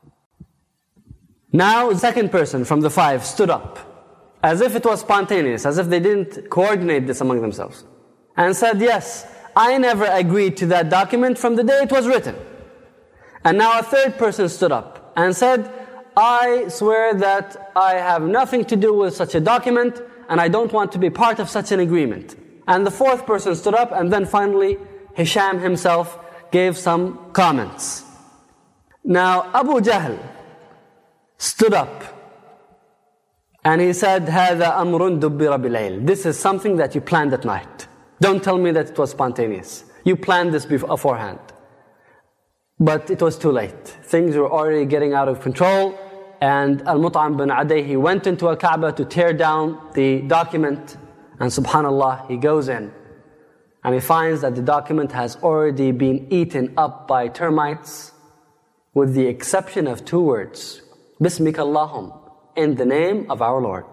Now the second person from the five stood up, as if it was spontaneous, as if they didn't coordinate this among themselves, and said, yes, I never agreed to that document from the day it was written. And now a third person stood up and said, I swear that I have nothing to do with such a document and I don't want to be part of such an agreement. And the fourth person stood up, and then finally Hisham himself gave some comments. Now Abu Jahl stood up and he said, هَذَا أَمْرٌ دُبِّرَ بِالْعِلْمِ. This is something that you planned at night. Don't tell me that it was spontaneous. You planned this beforehand. But it was too late. Things were already getting out of control, and Al-Mut'am bin Aday, he went into Al-Kaaba to tear down the document, and subhanallah, he goes in and he finds that the document has already been eaten up by termites, with the exception of two words, Bismika Allahum, in the name of our Lord.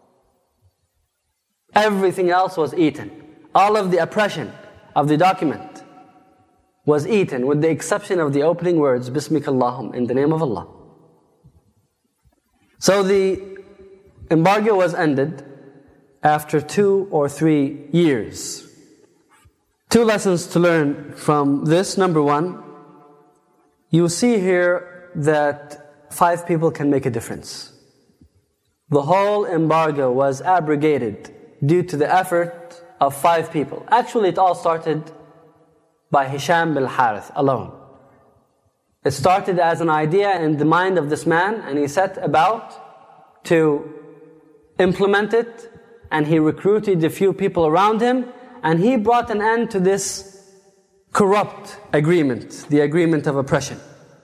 Everything else was eaten. All of the oppression of the document was eaten, with the exception of the opening words, Bismika Allahum, in the name of Allah. So the embargo was ended after two or three years. Two lessons to learn from this. Number one, you see here that five people can make a difference. The whole embargo was abrogated due to the effort of five people. Actually, it all started by Hisham bin Harith alone. It started as an idea in the mind of this man, and he set about to implement it, and he recruited a few people around him, and he brought an end to this corrupt agreement, the agreement of oppression.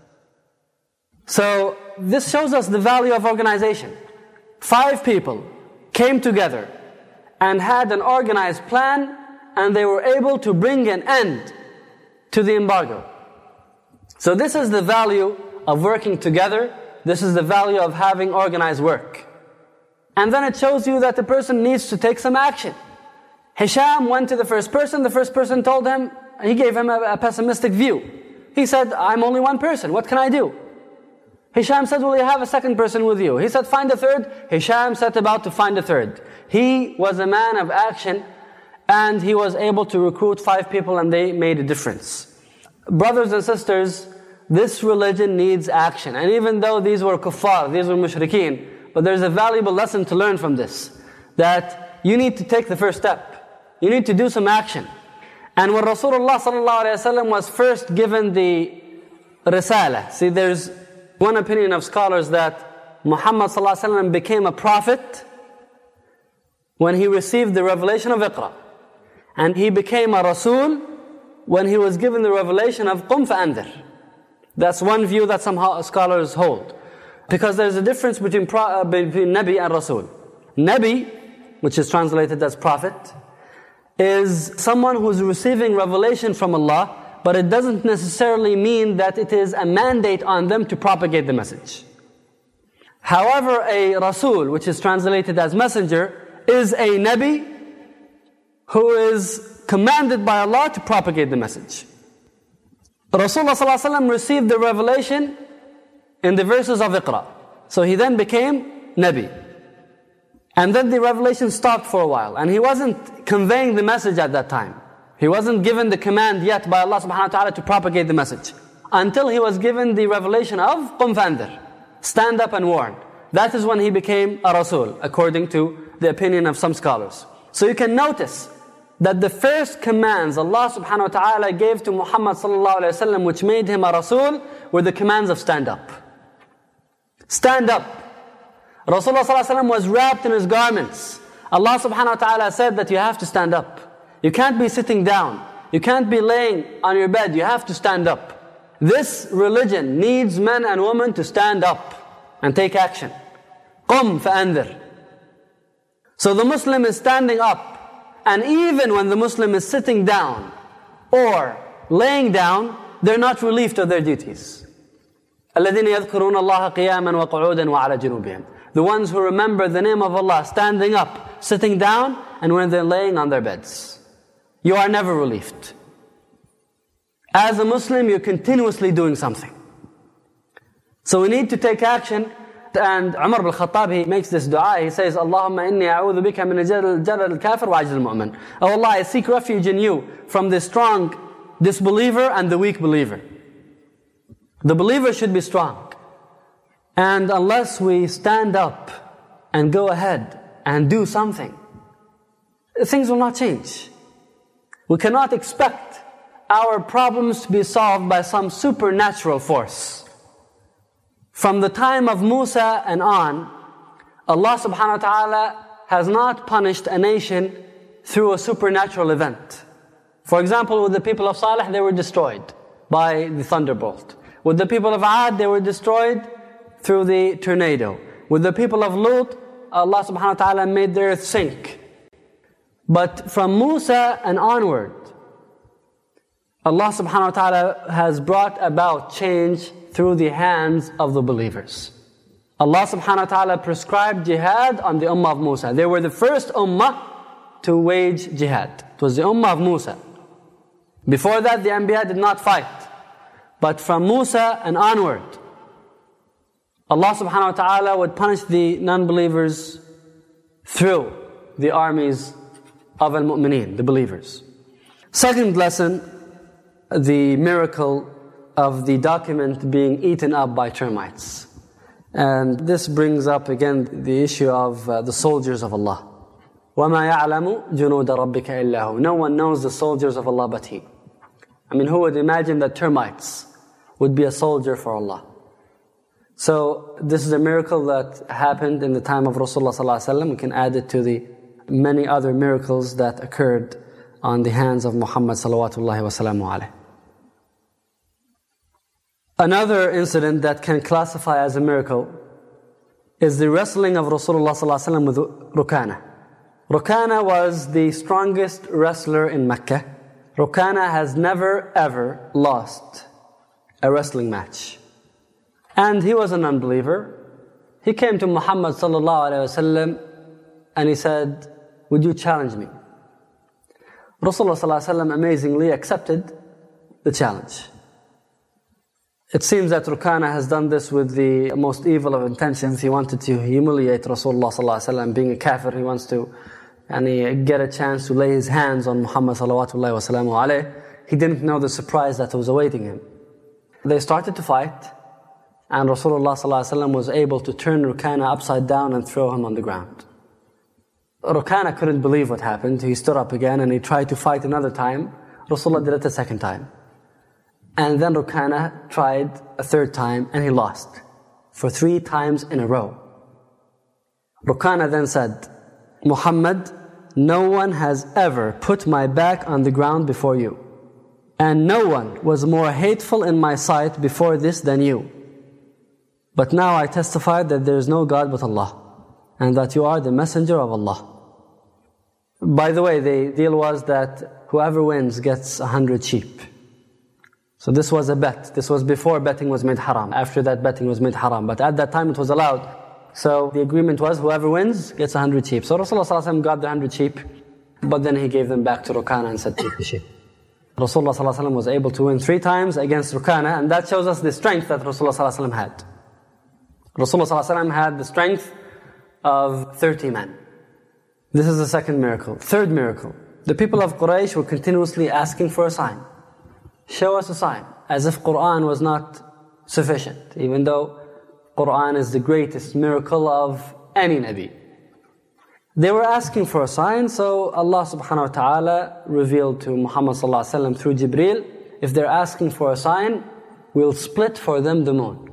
So this shows us the value of organization. Five people came together and had an organized plan, and they were able to bring an end to the embargo. So this is the value of working together. This is the value of having organized work. And then it shows you that the person needs to take some action. Hisham went to the first person. The first person told him, he gave him a, a pessimistic view. He said, I'm only one person, what can I do? Hisham said, well, you have a second person with you. He said, find a third. Hisham set about to find a third. He was a man of action, and he was able to recruit five people, and they made a difference. Brothers and sisters, this religion needs action. And even though these were kuffar, these were mushrikeen, but there's a valuable lesson to learn from this, that you need to take the first step. You need to do some action. And when Rasulullah sallallahu alaihi wasallam was first given the risala, see, there's one opinion of scholars that Muhammad sallallahu alaihi wasallam became a prophet when he received the revelation of Iqra, and he became a Rasul when he was given the revelation of Qum fa'andir. That's one view that some scholars hold. Because there's a difference between, pro, uh, between Nabi and Rasul. Nabi, which is translated as prophet, is someone who's receiving revelation from Allah, but it doesn't necessarily mean that it is a mandate on them to propagate the message. However, a Rasul, which is translated as messenger, is a Nabi who is commanded by Allah to propagate the message. Rasulullah sallallahu alaihi wasallam received the revelation in the verses of Iqra. So he then became Nabi. And then the revelation stopped for a while, and he wasn't conveying the message at that time. He wasn't given the command yet by Allah subhanahu wa ta'ala to propagate the message, until he was given the revelation of Qum fa'andir, stand up and warn. That is when he became a Rasul, according to the opinion of some scholars. So you can notice that the first commands Allah subhanahu wa ta'ala gave to Muhammad sallallahu alayhi wa sallam, which made him a Rasul, were the commands of stand up. Stand up. Rasulullah sallallahu alayhi wa sallam was wrapped in his garments. Allah subhanahu wa ta'ala said that you have to stand up. You can't be sitting down. You can't be laying on your bed. You have to stand up. This religion needs men and women to stand up and take action. Qum fa'andir. So the Muslim is standing up. And even when the Muslim is sitting down or laying down, they're not relieved of their duties. الَّذِينَ يَذْكُرُونَ اللَّهَ قِيَامًا وَقُعُودًا وَعَلَى جُنُوبِهِمْ. The ones who remember the name of Allah standing up, sitting down, and when they're laying on their beds. You are never relieved. As a Muslim, you're continuously doing something. So we need to take action, And Umar ibn al-Khattab, he makes this dua, he says, Allahumma inni a'udhu bika min al-jalal al-kafir wa ajz al-mu'min. Oh Allah, I seek refuge in you from the strong disbeliever and the weak believer. The believer should be strong. And unless we stand up and go ahead and do something, things will not change. We cannot expect our problems to be solved by some supernatural force. From the time of Musa and on, Allah subhanahu wa ta'ala has not punished a nation through a supernatural event. For example, with the people of Salih, they were destroyed by the thunderbolt. With the people of Ad, they were destroyed through the tornado. With the people of Lut, Allah subhanahu wa ta'ala made the earth sink. But from Musa and onward, Allah subhanahu wa ta'ala has brought about change through the hands of the believers. Allah subhanahu wa ta'ala prescribed jihad on the ummah of Musa. They were the first ummah to wage jihad. It was the ummah of Musa. Before that, the Anbiya did not fight. But from Musa and onward, Allah subhanahu wa ta'ala would punish the non-believers through the armies of al-mu'mineen, the believers. Second lesson, the miracle of the document being eaten up by termites. And this brings up again the issue of uh, the soldiers of Allah. وَمَا يَعْلَمُ جُنُودَ رَبِّكَ إِلَّا هُ. No one knows the soldiers of Allah but He. I mean, who would imagine that termites would be a soldier for Allah? So this is a miracle that happened in the time of Rasulullah sallallahu alaihi wasallam. We can add it to the many other miracles that occurred on the hands of Muhammad salawatullahi wa salamu alayhi. Another incident that can classify as a miracle is the wrestling of Rasulullah sallallahu alaihi wasallam with Rukana. Rukana was the strongest wrestler in Mecca. Rukana has never ever lost a wrestling match. And he was an unbeliever. He came to Muhammad sallallahu alaihi wasallam and he said, "Would you challenge me?" Rasulullah sallallahu alaihi wasallam amazingly accepted the challenge. It seems that Rukana has done this with the most evil of intentions. He wanted to humiliate Rasulullah sallallahu alaihi wasallam. Being a kafir, he wants to and he get a chance to lay his hands on Muhammad sallallahu alaihi wasallam. He didn't know the surprise that was awaiting him. They started to fight, and Rasulullah sallallahu alaihi wasallam was able to turn Rukana upside down and throw him on the ground. Rukana couldn't believe what happened. He stood up again and he tried to fight another time. Rasulullah did it a second time. And then Rukana tried a third time and he lost for three times in a row. Rukana then said, "Muhammad, no one has ever put my back on the ground before you. And no one was more hateful in my sight before this than you. But now I testify that there is no God but Allah, and that you are the messenger of Allah." By the way, the deal was that whoever wins gets a hundred sheep. So this was a bet. This was before betting was made haram. After that, betting was made haram. But at that time it was allowed. So the agreement was whoever wins gets a hundred sheep. So Rasulullah sallallahu alaihi wasallam got the hundred sheep, but then he gave them back to Rukana and said, "Take the sheep." Rasulullah sallallahu alaihi wasallam was able to win three times against Rukana, and that shows us the strength that Rasulullah sallallahu alaihi wasallam had. Rasulullah sallallahu alaihi wasallam had the strength of thirty men. This is the second miracle. Third miracle. The people of Quraysh were continuously asking for a sign. Show us a sign. As if Qur'an was not sufficient, even though Qur'an is the greatest miracle of any Nabi. They were asking for a sign, so Allah subhanahu wa ta'ala revealed to Muhammad sallallahu alaihi wasallam through Jibreel, if they're asking for a sign, we'll split for them the moon.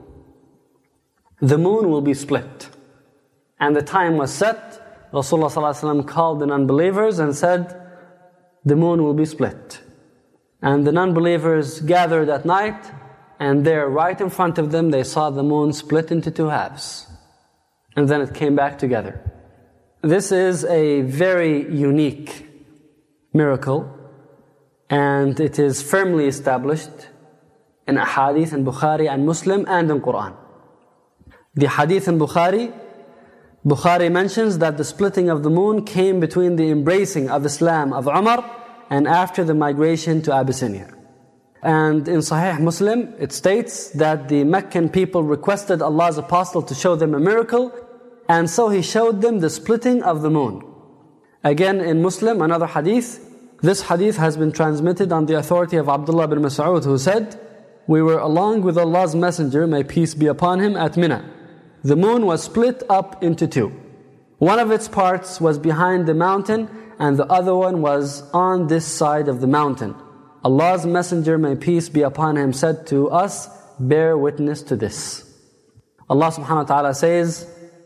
The moon will be split. And the time was set. Rasulullah sallallahu alaihi wasallam called the non-believers and said, the moon will be split. And the non-believers gathered at night, and there right in front of them they saw the moon split into two halves. And then it came back together. This is a very unique miracle, and it is firmly established in Ahadith in Bukhari and Muslim and in Quran. The Hadith in Bukhari, Bukhari mentions that the splitting of the moon came between the embracing of Islam of Umar and after the migration to Abyssinia. And in Sahih Muslim, it states that the Meccan people requested Allah's Apostle to show them a miracle, and so He showed them the splitting of the moon. Again, in Muslim, another hadith, this hadith has been transmitted on the authority of Abdullah bin Mas'ud, who said, "We were along with Allah's Messenger, may peace be upon him, at Mina. The moon was split up into two. One of its parts was behind the mountain, and the other one was on this side of the mountain. Allah's Messenger, may peace be upon him, said to us, bear witness to this." Allah subhanahu wa ta'ala says,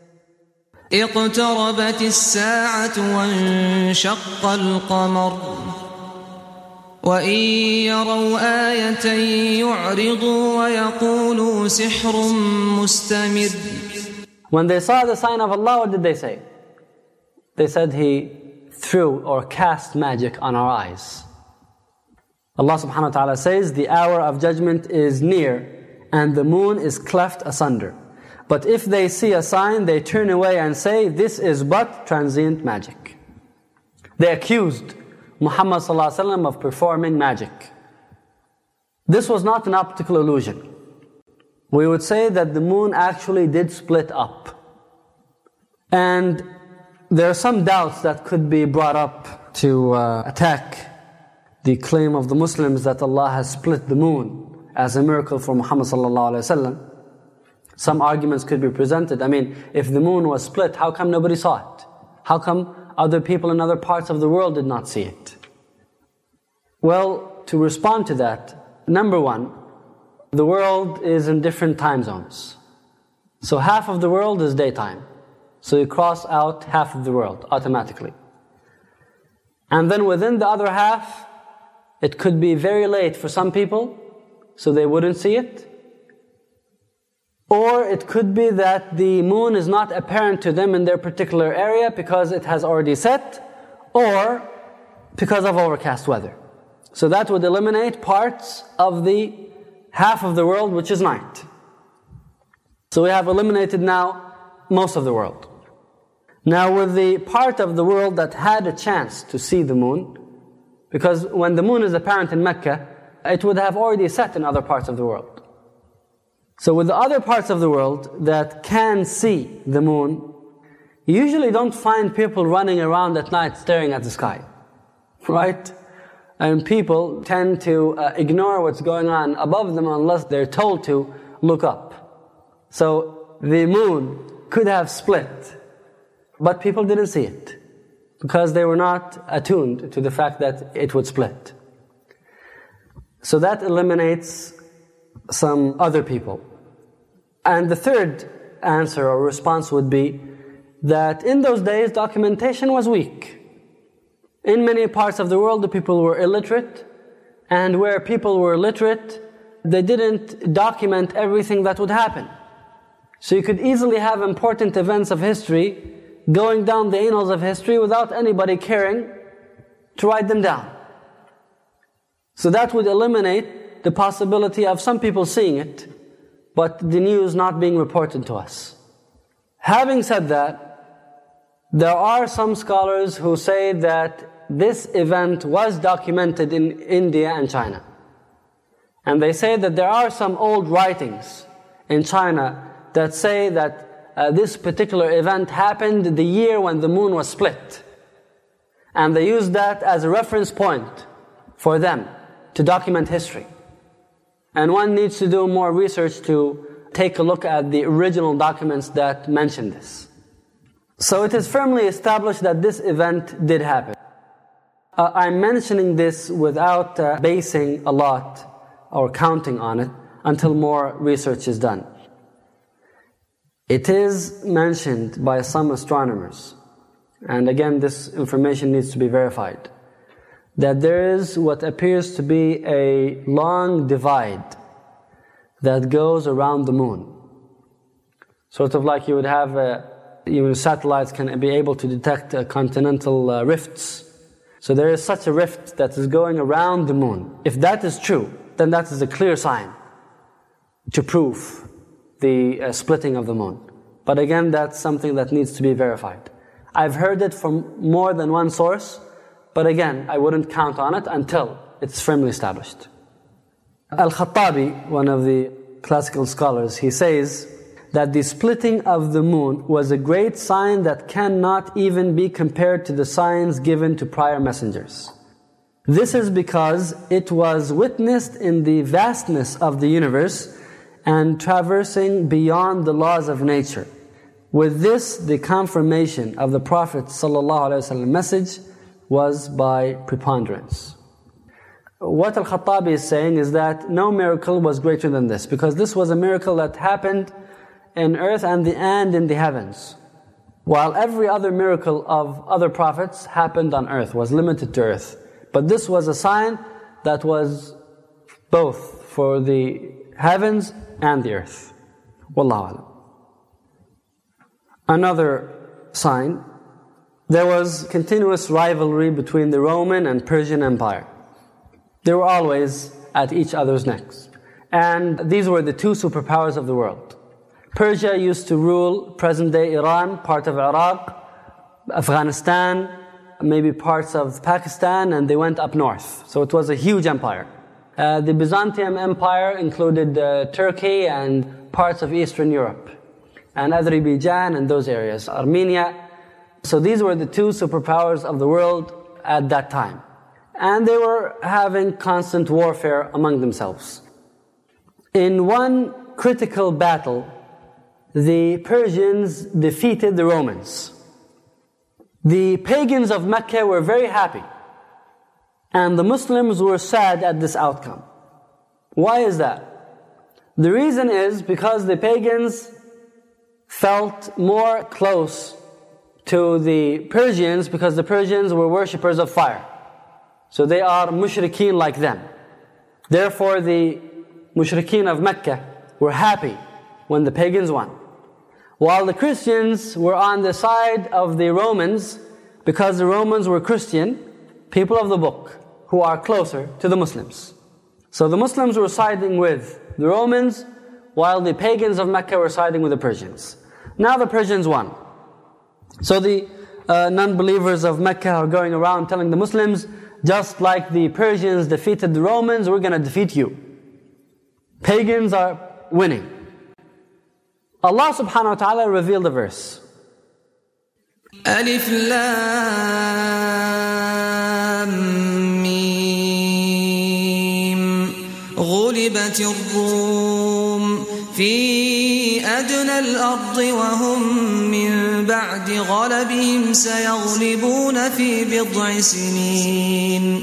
اقتربت الساعة وانشق القمر وإن يروا آية يعرضوا ويقولوا سحر مستمر. When they saw the sign of Allah, what did they say? They said He threw or cast magic on our eyes. Allah subhanahu wa ta'ala says, the hour of judgment is near and the moon is cleft asunder. But if they see a sign, they turn away and say, this is but transient magic. They accused Muhammad sallallahu alaihi wasallam of performing magic. This was not an optical illusion. We would say that the moon actually did split up. And there are some doubts that could be brought up to uh, attack the claim of the Muslims that Allah has split the moon as a miracle for Muhammad sallallahu alaihi wasallam. Some arguments could be presented. I mean, if the moon was split, how come nobody saw it? How come other people in other parts of the world did not see it? Well, to respond to that, number one, the world is in different time zones. So half of the world is daytime. So you cross out half of the world automatically. And then within the other half, it could be very late for some people, so they wouldn't see it. Or it could be that the moon is not apparent to them in their particular area because it has already set, or because of overcast weather. So that would eliminate parts of the half of the world which is night. So we have eliminated now most of the world. Now with the part of the world that had a chance to see the moon, because when the moon is apparent in Mecca, it would have already set in other parts of the world. So with the other parts of the world that can see the moon, you usually don't find people running around at night staring at the sky. Right? And people tend to uh, ignore what's going on above them unless they're told to look up. So the moon could have split, but people didn't see it because they were not attuned to the fact that it would split. So that eliminates some other people. And the third answer or response would be that in those days documentation was weak. In many parts of the world the people were illiterate, and where people were literate, they didn't document everything that would happen. So you could easily have important events of history going down the annals of history without anybody caring to write them down. So that would eliminate the possibility of some people seeing it, but the news not being reported to us. Having said that, there are some scholars who say that this event was documented in India and China. And they say that there are some old writings in China that say that uh, this particular event happened the year when the moon was split. And they use that as a reference point for them to document history. And one needs to do more research to take a look at the original documents that mention this. So it is firmly established that this event did happen. Uh, I'm mentioning this without uh, basing a lot or counting on it until more research is done. It is mentioned by some astronomers, and again this information needs to be verified, that there is what appears to be a long divide that goes around the moon. Sort of like you would have, uh, even satellites can be able to detect uh, continental uh, rifts. So there is such a rift that is going around the moon. If that is true, then that is a clear sign to prove the uh, splitting of the moon. But again, that's something that needs to be verified. I've heard it from more than one source, but again, I wouldn't count on it until it's firmly established. Al-Khattabi, one of the classical scholars, he says that the splitting of the moon was a great sign that cannot even be compared to the signs given to prior messengers. This is because it was witnessed in the vastness of the universe and traversing beyond the laws of nature. With this, the confirmation of the Prophet's ﷺ message was by preponderance. What Al-Khattabi is saying is that no miracle was greater than this, because this was a miracle that happened in earth and, the, and in the heavens. While every other miracle of other prophets happened on earth, was limited to earth. But this was a sign that was both for the heavens and the earth. Wallahu alam. Another sign, there was continuous rivalry between the Roman and Persian Empire. They were always at each other's necks. And these were the two superpowers of the world. Persia used to rule present-day Iran, part of Iraq, Afghanistan, maybe parts of Pakistan, and they went up north. So it was a huge empire. Uh, the Byzantium Empire included uh, Turkey and parts of Eastern Europe, and Azerbaijan and those areas, Armenia. So these were the two superpowers of the world at that time. And they were having constant warfare among themselves. In one critical battle, the Persians defeated the Romans. The pagans of Mecca were very happy, and the Muslims were sad at this outcome. Why is that? The reason is because the pagans felt more close to the Persians because the Persians were worshippers of fire. So they are mushrikeen like them. Therefore the mushrikeen of Mecca were happy when the pagans won. While the Christians were on the side of the Romans because the Romans were Christian, people of the book, who are closer to the Muslims. So the Muslims were siding with the Romans, while the pagans of Mecca were siding with the Persians. Now the Persians won. So the uh, non-believers of Mecca are going around telling the Muslims, just like the Persians defeated the Romans, we're going to defeat you. Pagans are winning. Allah subhanahu wa ta'ala revealed a verse. Alif Lam Mim غلبت الروم في أدنى الأرض وهم من بعد غلبهم سيغلبون في بضع سنين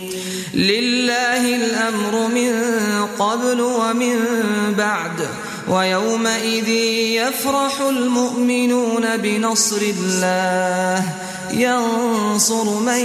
لله الأمر من قبل ومن بعد ويومئذ يفرح المؤمنون بنصر الله ينصر من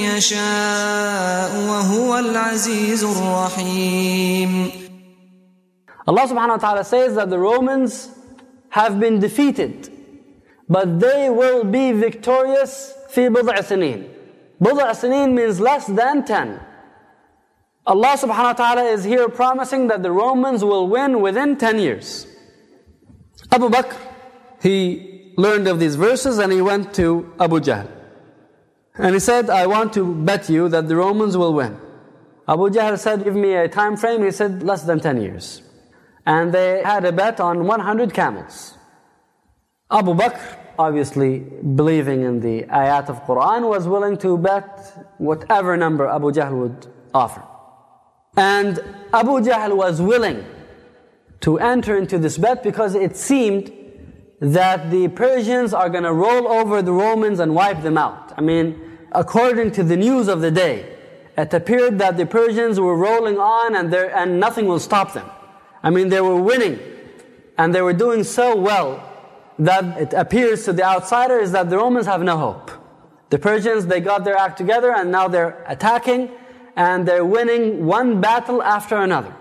يشاء وهو العزيز الرحيم. Allah subhanahu wa ta'ala says that the Romans have been defeated, but they will be victorious في بضع سنين. بضع سنين means less than ten. Allah subhanahu wa ta'ala is here promising that the Romans will win within ten years. Abu Bakr, he learned of these verses and he went to Abu Jahl. And he said, I want to bet you that the Romans will win. Abu Jahl said, give me a time frame. He said, less than ten years. And they had a bet on one hundred camels. Abu Bakr, obviously believing in the ayat of Quran, was willing to bet whatever number Abu Jahl would offer. And Abu Jahl was willing to enter into this bet because it seemed that the Persians are going to roll over the Romans and wipe them out. I mean, according to the news of the day, it appeared that the Persians were rolling on and, there, and nothing will stop them. I mean, they were winning and they were doing so well that it appears to the outsiders that the Romans have no hope. The Persians, they got their act together and now they're attacking and they're winning one battle after another.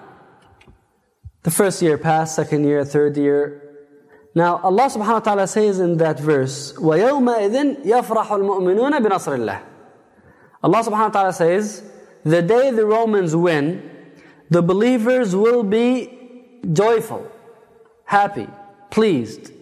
The first year passed, second year, third year. Now Allah subhanahu wa ta'ala says in that verse, وَيَوْمَئِذٍ يَفْرَحُ الْمُؤْمِنُونَ بِنَصْرِ اللَّهِ. Allah subhanahu wa ta'ala says, the day the Romans win, the believers will be joyful, happy, pleased,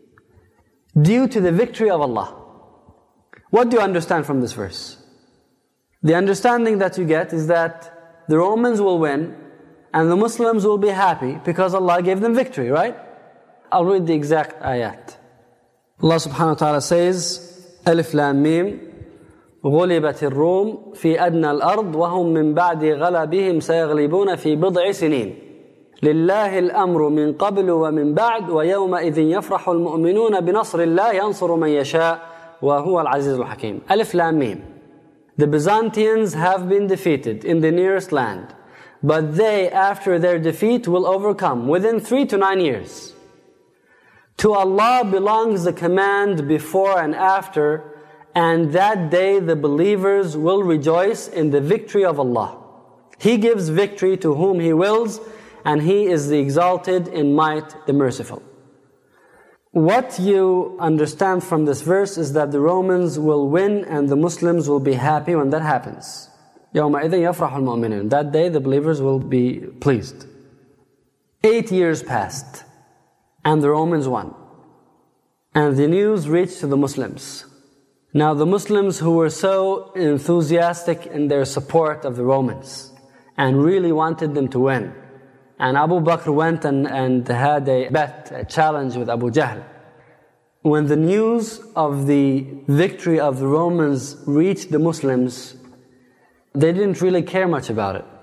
due to the victory of Allah. What do you understand from this verse? The understanding that you get is that the Romans will win, and the Muslims will be happy because Allah gave them victory, right? I'll read the exact ayat. Allah subhanahu wa ta'ala says, Alif Lam Mim, غُلِبَتِ الرُّومُ فِي أَدْنَى الْأَرْضِ وَهُمْ مِنْ بَعْدِ غَلَبِهِمْ سَيَغْلِبُونَ فِي بِضْعِ سِنِينَ لِلَّهِ الْأَمْرُ مِنْ قَبْلُ وَمِنْ بَعْدُ وَيَوْمَئِذٍ يَفْرَحُ الْمُؤْمِنُونَ بِنَصْرِ اللَّهِ يَنْصُرُ مَنْ يَشَاءُ وَهُوَ الْعَزِيزُ الْحَكِيمُ. Alif Lam Mim. The Byzantines have been defeated in the nearest land, but they, after their defeat, will overcome within three to nine years. To Allah belongs the command before and after, and that day the believers will rejoice in the victory of Allah. He gives victory to whom He wills, and He is the exalted in might, the merciful. What you understand from this verse is that the Romans will win and the Muslims will be happy when that happens. يَوْمَئِذٍ يَفْرَحُ الْمُؤْمِنُونَ. That day the believers will be pleased. Eight years passed and the Romans won. And the news reached to the Muslims. Now the Muslims who were so enthusiastic in their support of the Romans and really wanted them to win. And Abu Bakr went and, and had a bet, a challenge with Abu Jahl. When the news of the victory of the Romans reached the Muslims, they didn't really care much about it.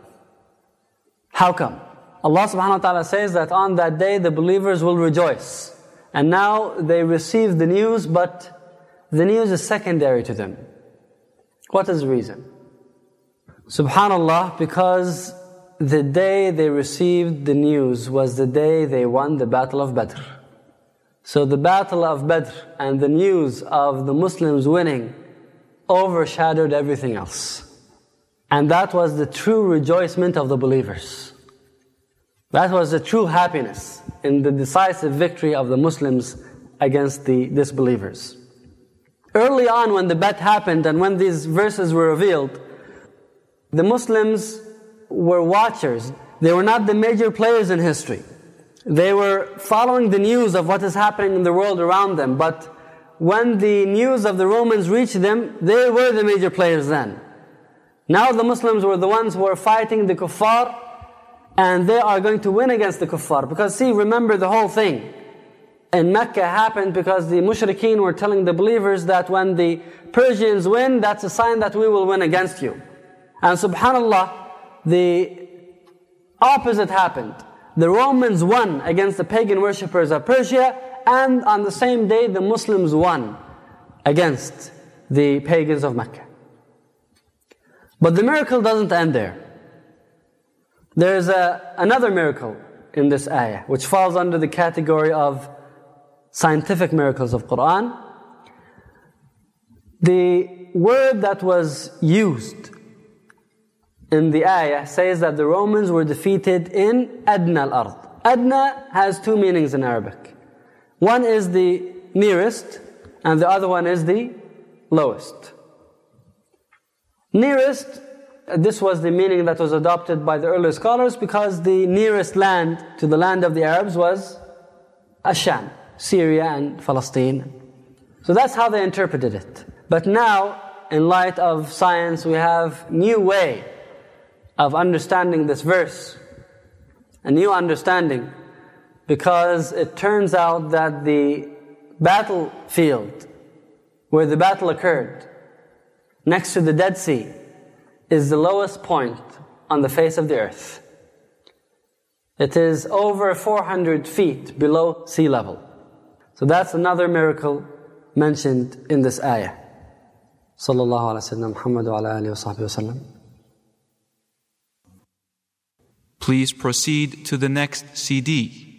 How come? Allah subhanahu wa ta'ala says that on that day the believers will rejoice. And now they receive the news, but the news is secondary to them. What is the reason? Subhanallah, because the day they received the news was the day they won the Battle of Badr. So the Battle of Badr and the news of the Muslims winning overshadowed everything else. And that was the true rejoicement of the believers. That was the true happiness in the decisive victory of the Muslims against the disbelievers. Early on when the bet happened and when these verses were revealed, the Muslims were watchers. They were not the major players in history. They were following the news of what is happening in the world around them. But when the news of the Romans reached them, they were the major players then. Now the Muslims were the ones who were fighting the kuffar, and they are going to win against the kuffar. Because see, remember the whole thing in Mecca happened because the mushrikeen were telling the believers that when the Persians win, that's a sign that we will win against you. And subhanallah, the opposite happened. The Romans won against the pagan worshippers of Persia, and on the same day the Muslims won against the pagans of Mecca. But the miracle doesn't end there. There is a, another miracle in this ayah, which falls under the category of scientific miracles of Qur'an. The word that was used in the ayah says that the Romans were defeated in Adna al-Ard. Adna has two meanings in Arabic. One is the nearest, and the other one is the lowest. Nearest, this was the meaning that was adopted by the early scholars because the nearest land to the land of the Arabs was Asham, Syria and Palestine. So that's how they interpreted it. But now, in light of science, we have new way of understanding this verse, a new understanding, because it turns out that the battlefield where the battle occurred, next to the Dead Sea, is the lowest point on the face of the earth. It is over four hundred feet below sea level. So that's another miracle mentioned in this ayah. Sallallahu ala sayyidina Muhammad wa ala alihi wa sahbihi wa sallam. Please proceed to the next C D.